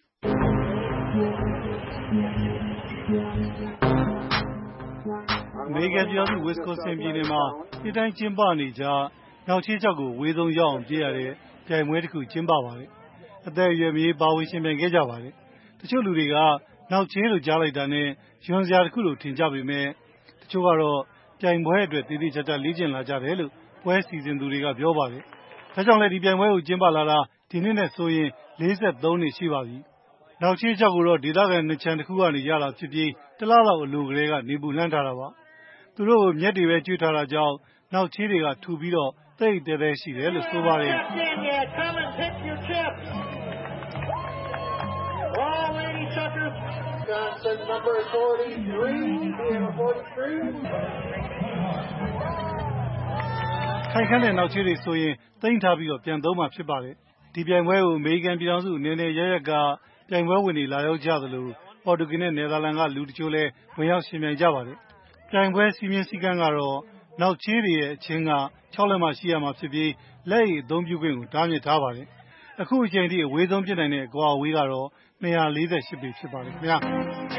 အမေရိကန်ပြည်ထောင်စုဝစ်ကွန်ဆင်ပြည်နယ်မှာဒီတိုင်းကျင်းပနေကြနောက်ချေးချက်ကိုဝေးဆုံးရောက်အောင်ပြရတဲ့ပြိုင်ပွဲတစ်ခုကျင်းပပါတယ်။အသက်အရွယ်မီးပါဝင်ရှင်ပြိုင်ခဲ့ကြပါတယ်။တချို့လူတွေကနောက်ချေးလိုကြားလိုက်တာနဲ့ယွန်စရာတစ်ခုလိုထင်ကြပေမဲ့တချို့ကတော့ပြိုင်ပွဲအတွက်တည်တည်ကြကြလေ့ကျင့်လာကြတယ်လို့ပွဲစီစဉ်သူတွေကပြောပါတယ်။ဒါကြောင့်လည်းဒီပြိုင်ပွဲကိုကျင်းပလာတာဒီနှစ်နဲ့ဆိုရင်လေးဆယ့်သုံးနှစ်ရှိပါပြီ။နောက်ချေးချက်ကိုတော့ဒေသခံနှစ်ချမ်းတစ်ခုကနေရလာဖြစ်ပြီးတလားလောက်အလိုကလေးကနေပူလှမ်းထားတာပါ။သူတို့ကိုမျက်တွေပဲကျွေးထားတာကြောင့်နောက်ချေးတွေကထူပြီးတော့တိတ်တဲတဲရှိတယ်လို့ဆိုပါတယ်။ Johnson, number forty-three, forty-three. ခိုင်ခန့်တဲ့နောက်ချေးတွေဆိုရင်သိမ့်ထားပြီးတော့ပြန်သုံးမှဖြစ်ပါတယ်။ဒီပြိုင်ပွဲကိုအမေရိကန်ပြည်ထောင်စုအနေနဲ့ရရက်ကပြိုင်ပွဲဝင်တွေလာရောက်ကြသလိုပေါ်တူဂီနဲ့နယ်သာလန်ကလူတချို့လည်းဝင်ရောက်ရှင်ပြိုင်ကြပါတယ်။ပြိုင်ပွဲစီမင်းစည်းကမ်းကတော့နောက်ချေးတွေရဲ့အချင်းက၆လက်မှရှိရမှာဖြစ်ပြီးလက်ရည်အသုံးပြုခွင့်ကိုတားမြစ်ထားပါတယ်။အခုအချိန်ထိအဝေးဆုံးဖြစ်နိုင်တဲ့အကွာအဝေးကတော့နှစ်ရာလေးဆယ်ရှစ်ပေဖြစ်ပါတယ်ခင်ဗျာ။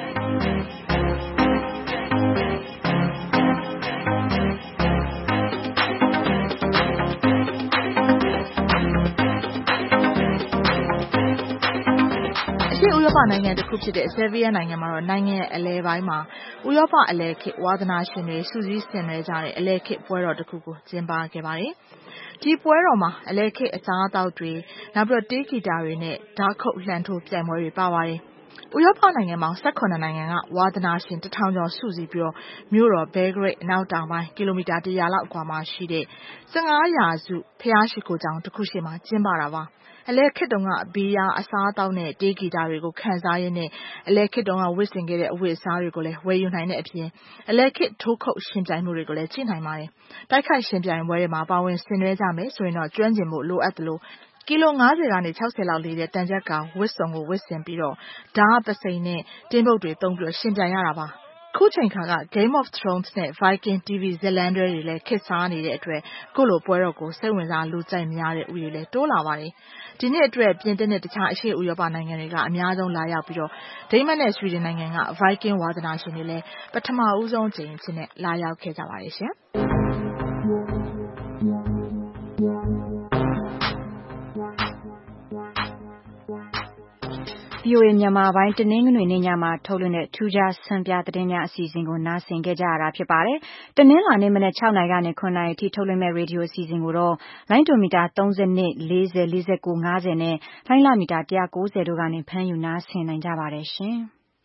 ဥရောပနိုင်ငံတစ်ခုဖြစ်တဲ့ဆဲဗီးယားနိုင်ငံမှာတော့နိုင်ငံရဲ့အလဲပိုင်းမှာဥရောပအလဲခေတ်ဝါသနာရှင်တွေစုစည်းဆင်နွှဲကြတဲ့အလဲခေတ်ပွဲတော်တစ်ခုကိုကျင်းပခဲ့ပါတယ်။ဒီပွဲတော်မှာအလဲခေတ်အစားအသောက်တွေနောက်ပြီးတော့တေးဂီတာတွေနဲ့ဓာတ်ခုတ်လှန်ထိုးပြိုင်ပွဲတွေပါပါတယ်။ဥရောပနိုင်ငံပေါင်း၁၇နိုင်ငံကဝါသနာရှင်တစ်ထောင်ကျော်စုစည်းပြီးတော့မြို့တော်ဘဲဂရိတ်အနောက်တောင်ပိုင်းကီလိုမီတာတစ်ရာလောက်အကွာမှာရှိတဲ့၁၅ရာစုဖျားရှိခိုးကျောင်းတစ်ခုရှိမှာကျင်းပတာပါ။အလဲခေတ်တုန်းကအဘီယာအစားအသောက်နဲ့တေးဂီတာတွေကိုခန်းစားရင်းနဲ့အလဲခေတ်တုန်းကဝတ်ဆင်ခဲ့တဲ့အဝတ်အစားတွေကိုလည်းဝယ်ယူနိုင်တဲ့အပြင်အလဲခေတ်ထိုးခုတ်ရှင်ပြိုင်မှုတွေကိုလည်းကြည့်နိုင်ပါတယ်။တိုက်ခိုက်ရှင်ပြိုင်ပွဲတွေမှာပါဝင်ဆင်နွှဲကြမယ်ဆိုရင်တော့ကျွမ်းကျင်မှုလိုအပ်သလိုကီလို၅၀ကနေ၆၀လောက်လေးတဲ့တန်ကြပ်ကောင်ဝတ်စုံကိုဝတ်ဆင်ပြီးတော့ဓာတ်ပစိန်နဲ့တင်းပုတ်တွေသုံးပြီးတော့ရှင်ပြိုင်ရတာပါ။ခုချိန်ခါက Game of Thrones နဲ့ Viking တီဗီဇာတ်လမ်းတွဲတွေလည်းခေတ်စားနေတဲ့အတွက်ခုလိုပွဲတော်ကိုစိတ်ဝင်စားလူကြိုက်များတဲ့ဥယျာဉ်လည်းတိုးလာပါတယ်။ဒီနှစ်အတွက်ပြင်သစ်နဲ့တခြားအရှေ့ဥရောပနိုင်ငံတွေကအများဆုံးလာရောက်ပြီးတော့ဒိန်းမတ်နဲ့ဆွီဒင်နိုင်ငံက Viking ဝါသနာရှင်တွေလည်းပထမဦးဆုံးအကြိမ်အဖြစ်နဲ့လာရောက်ခဲ့ကြပါတယ်ရှင်။ဗွီအိုအေ မြန်မာပိုင်းတနင်္ဂနွေနေ့ညမှာထုတ်လွှင့်တဲ့ထူးခြားဆန်းပြသတင်းများအစီအစဉ်ကိုနားဆင်ခဲ့ကြရတာဖြစ်ပါတယ်။တနင်္လာနေ့မနက်၆နာရီကနေ၇နာရီအထိထုတ်လွှင့်မဲ့ရေဒီယိုအစီအစဉ်ကိုတော့လိုင်းဒိုမီတာ၃၂ ၄၀ ၄၉ ၅၀နဲ့လိုင်းလမီတာ၁၉၀တို့ကနေဖမ်းယူနားဆင်နိုင်ကြပါတယ်ရှင်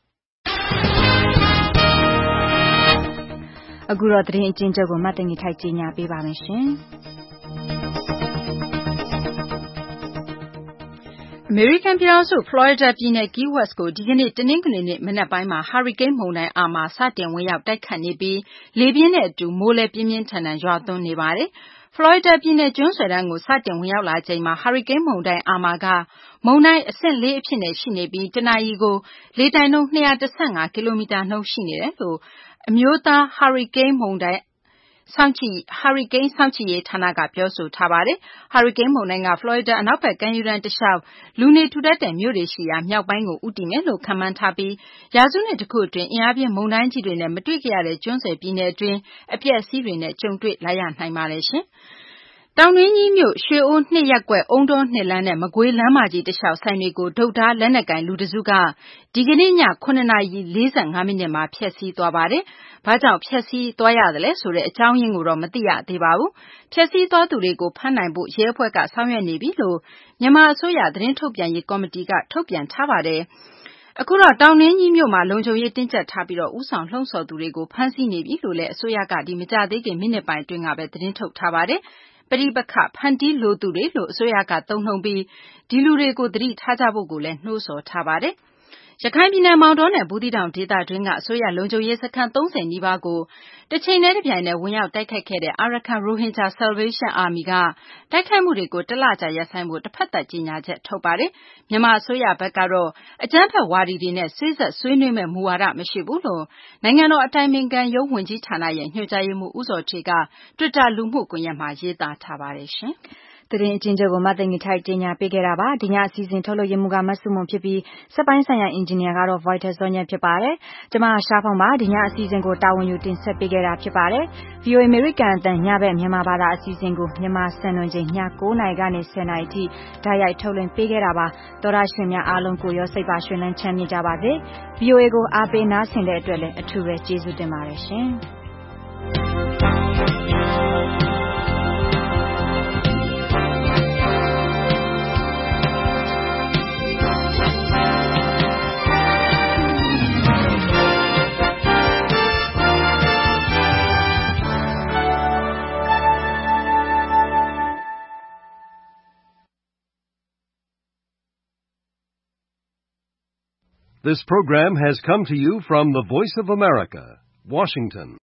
။အခုတော့သတင်းအကျဉ်းချုပ်ကိုမတ်တင်ကြီးထိုက်ကြီးညာပေးပါမယ်ရှင်။အမေရိကန်ပြည်ထောင်စုဖလော်ရီဒါပြည်နယ် Key West ကိုဒီကနေ့တနင်္ဂနွေနေ့မနက်ပိုင်းမှာဟာရီကိန်းမုန်တိုင်းအာမာစတင်ဝင်ရောက်တိုက်ခတ်နေပြီးလေပြင်းနဲ့အတူမိုးလည်းပြင်းပြင်းထန်ထန်ရွာသွန်းနေပါတယ်။ဖလော်ရီဒါပြည်နယ်ကျွန်းဆွယ်တန်းကိုစတင်ဝင်ရောက်လာချိန်မှာဟာရီကိန်းမုန်တိုင်းအာမာကမုန်တိုင်းအဆင့်လေးအဖြစ်နဲ့ရှိနေပြီးတနာရီကိုလေတိုက်နှုန်း၂၁၅ကီလိုမီတာနှုန်းရှိနေတယ်လို့အမျိုးသားဟာရီကိန်းမုန်တိုင်းစောင့်ကြည့်ဟာရီကိန်းစောင့်ကြည့်ရေးဌာနကပြောဆိုထားပါတယ်။ဟာရီကိန်းမုန်တိုင်းကဖလော်ရီဒါအနောက်ဘက်ကမ်းရိုးတန်းတစ်လျှောက်လူနေထူထပ်တဲ့မြို့တွေရှိရာမြောက်ပိုင်းကိုဦးတည်မယ်လို့ခန့်မှန်းထားပြီးရာစုနှစ်တစ်ခုအတွင်းအင်အားပြင်းမုန်တိုင်းကြီးတွေနဲ့မတွေ့ကြရတဲ့ကျွန်းဆွယ်ပြည်နယ်အတွင်းအပျက်အစီးတွေနဲ့ကြုံတွေ့လာရနိုင်ပါတယ်ရှင်။တောင်တွင်းကြီးမြို့ရွှေအိုးနှစ်ရပ်ကွက်အုံတောနှစ်လမ်းနဲ့မကွေးလမ်းမကြီးတစ်လျှောက်ဆိုင်တွေကိုဒုတ်ဓားလက်နက်ကင်လူတစုကဒီကနေ့ည၇နာရီ၄၅မိနစ်မှာဖျက်ဆီးသွားပါတယ်။ဘာကြောင့်ဖျက်ဆီးသွားရသလဲဆိုတဲ့အကြောင်းရင်းကိုတော့မသိရသေးပါဘူး။ဖျက်ဆီးသွားသူတွေကိုဖမ်းနိုင်ဖို့ရဲအဖွဲ့ကဆောင်ရွက်နေပြီလို့မြန်မာအစိုးရသတင်းထုတ်ပြန်ရေးကော်မတီကထုတ်ပြန်ထားပါတယ်။အခုတော့တောင်တွင်းကြီးမြို့မှာလုံခြုံရေးတင်းကျပ်ထားပြီးတော့ဥဆောင်လှုံ့ဆော်သူတွေကိုဖမ်းဆီးနေပြီလို့လည်းအစိုးရကဒီမကြသေးခင်မိနစ်ပိုင်းအတွင်းကပဲသတင်းထုတ်ထားပါတယ်။ပရိပခဖန်တီးလိုသူတွေလို့အစိုးရကသုံးနှုန်းပြီးဒီလူတွေကိုသတိထားကြဖို့ကိုလည်းနှိုးဆော်ထားပါတယ်။ရခိုင်ပြည်နယ်မောင်တောနဲ့ဘူးသီးတောင်ဒေသတွင်းကအစိုးရလုံခြုံရေးစခန်း၃၀နီးပါးကိုတစ်ချိန်တည်းတစ်ပြိုင်တည်းဝင်ရောက်တိုက်ခိုက်ခဲ့တဲ့ Arakan Rohingya Salvation Army ကတိုက်ခိုက်မှုတွေကိုတလကြာရပ်ဆိုင်းဖို့တစ်ဖက်သက်ကြေညာချက်ထုတ်ပါတယ်။မြန်မာအစိုးရဘက်ကတော့အကြမ်းဖက်ဝါဒီတွေနဲ့စေ့စပ်ဆွေးနွေးမဲ့မူဝါဒမရှိဘူးလို့နိုင်ငံတော်အတိုင်ပင်ခံရုံးဝန်ကြီးဌာနရဲ့ညွှန်ကြားရေးမှူးဦးဇော်ဌေးက Twitter လူမှုကွန်ရက်မှာရေးသားထားပါတယ်ရှင်။သတင်းအကျဉ်းချုပ်ကိုမသိင်္ဂီထိုက်တင်ညာပေးခဲ့တာပါဒီညအစီအစဉ်ထုတ်လုပ်ရမှုကမဆုမွန်ဖြစ်ပြီးစက်ပိုင်းဆိုင်ရာအင်ဂျင်နီယာကတော့ Voiter စောညက်ဖြစ်ပါတယ်ကျွန်မရှားဖောင်ပါဒီညအစီအစဉ်ကိုတာဝန်ယူတင်ဆက်ပေးခဲ့တာဖြစ်ပါတယ် ဗီအိုအေ American အသံညဘက်မြန်မာဘာသာအစီအစဉ်ကိုမြန်မာစံတော်ချိန်ည၉နာရီကနေ၁၀နာရီအထိဓာတ်ရိုက်ထုတ်လွှင့်ပေးခဲ့တာပါသောရရှင်များအားလုံးကိုရောစိတ်ပါရှင်လန်းချမ်းမြေ့ကြပါစေ ဗီအိုအေ ကိုအားပေးနားဆင်တဲ့အတွက်လည်းအထူးပဲကျေးဇူးတင်ပါတယ်ရှင် This program has come to you from the Voice of America, Washington.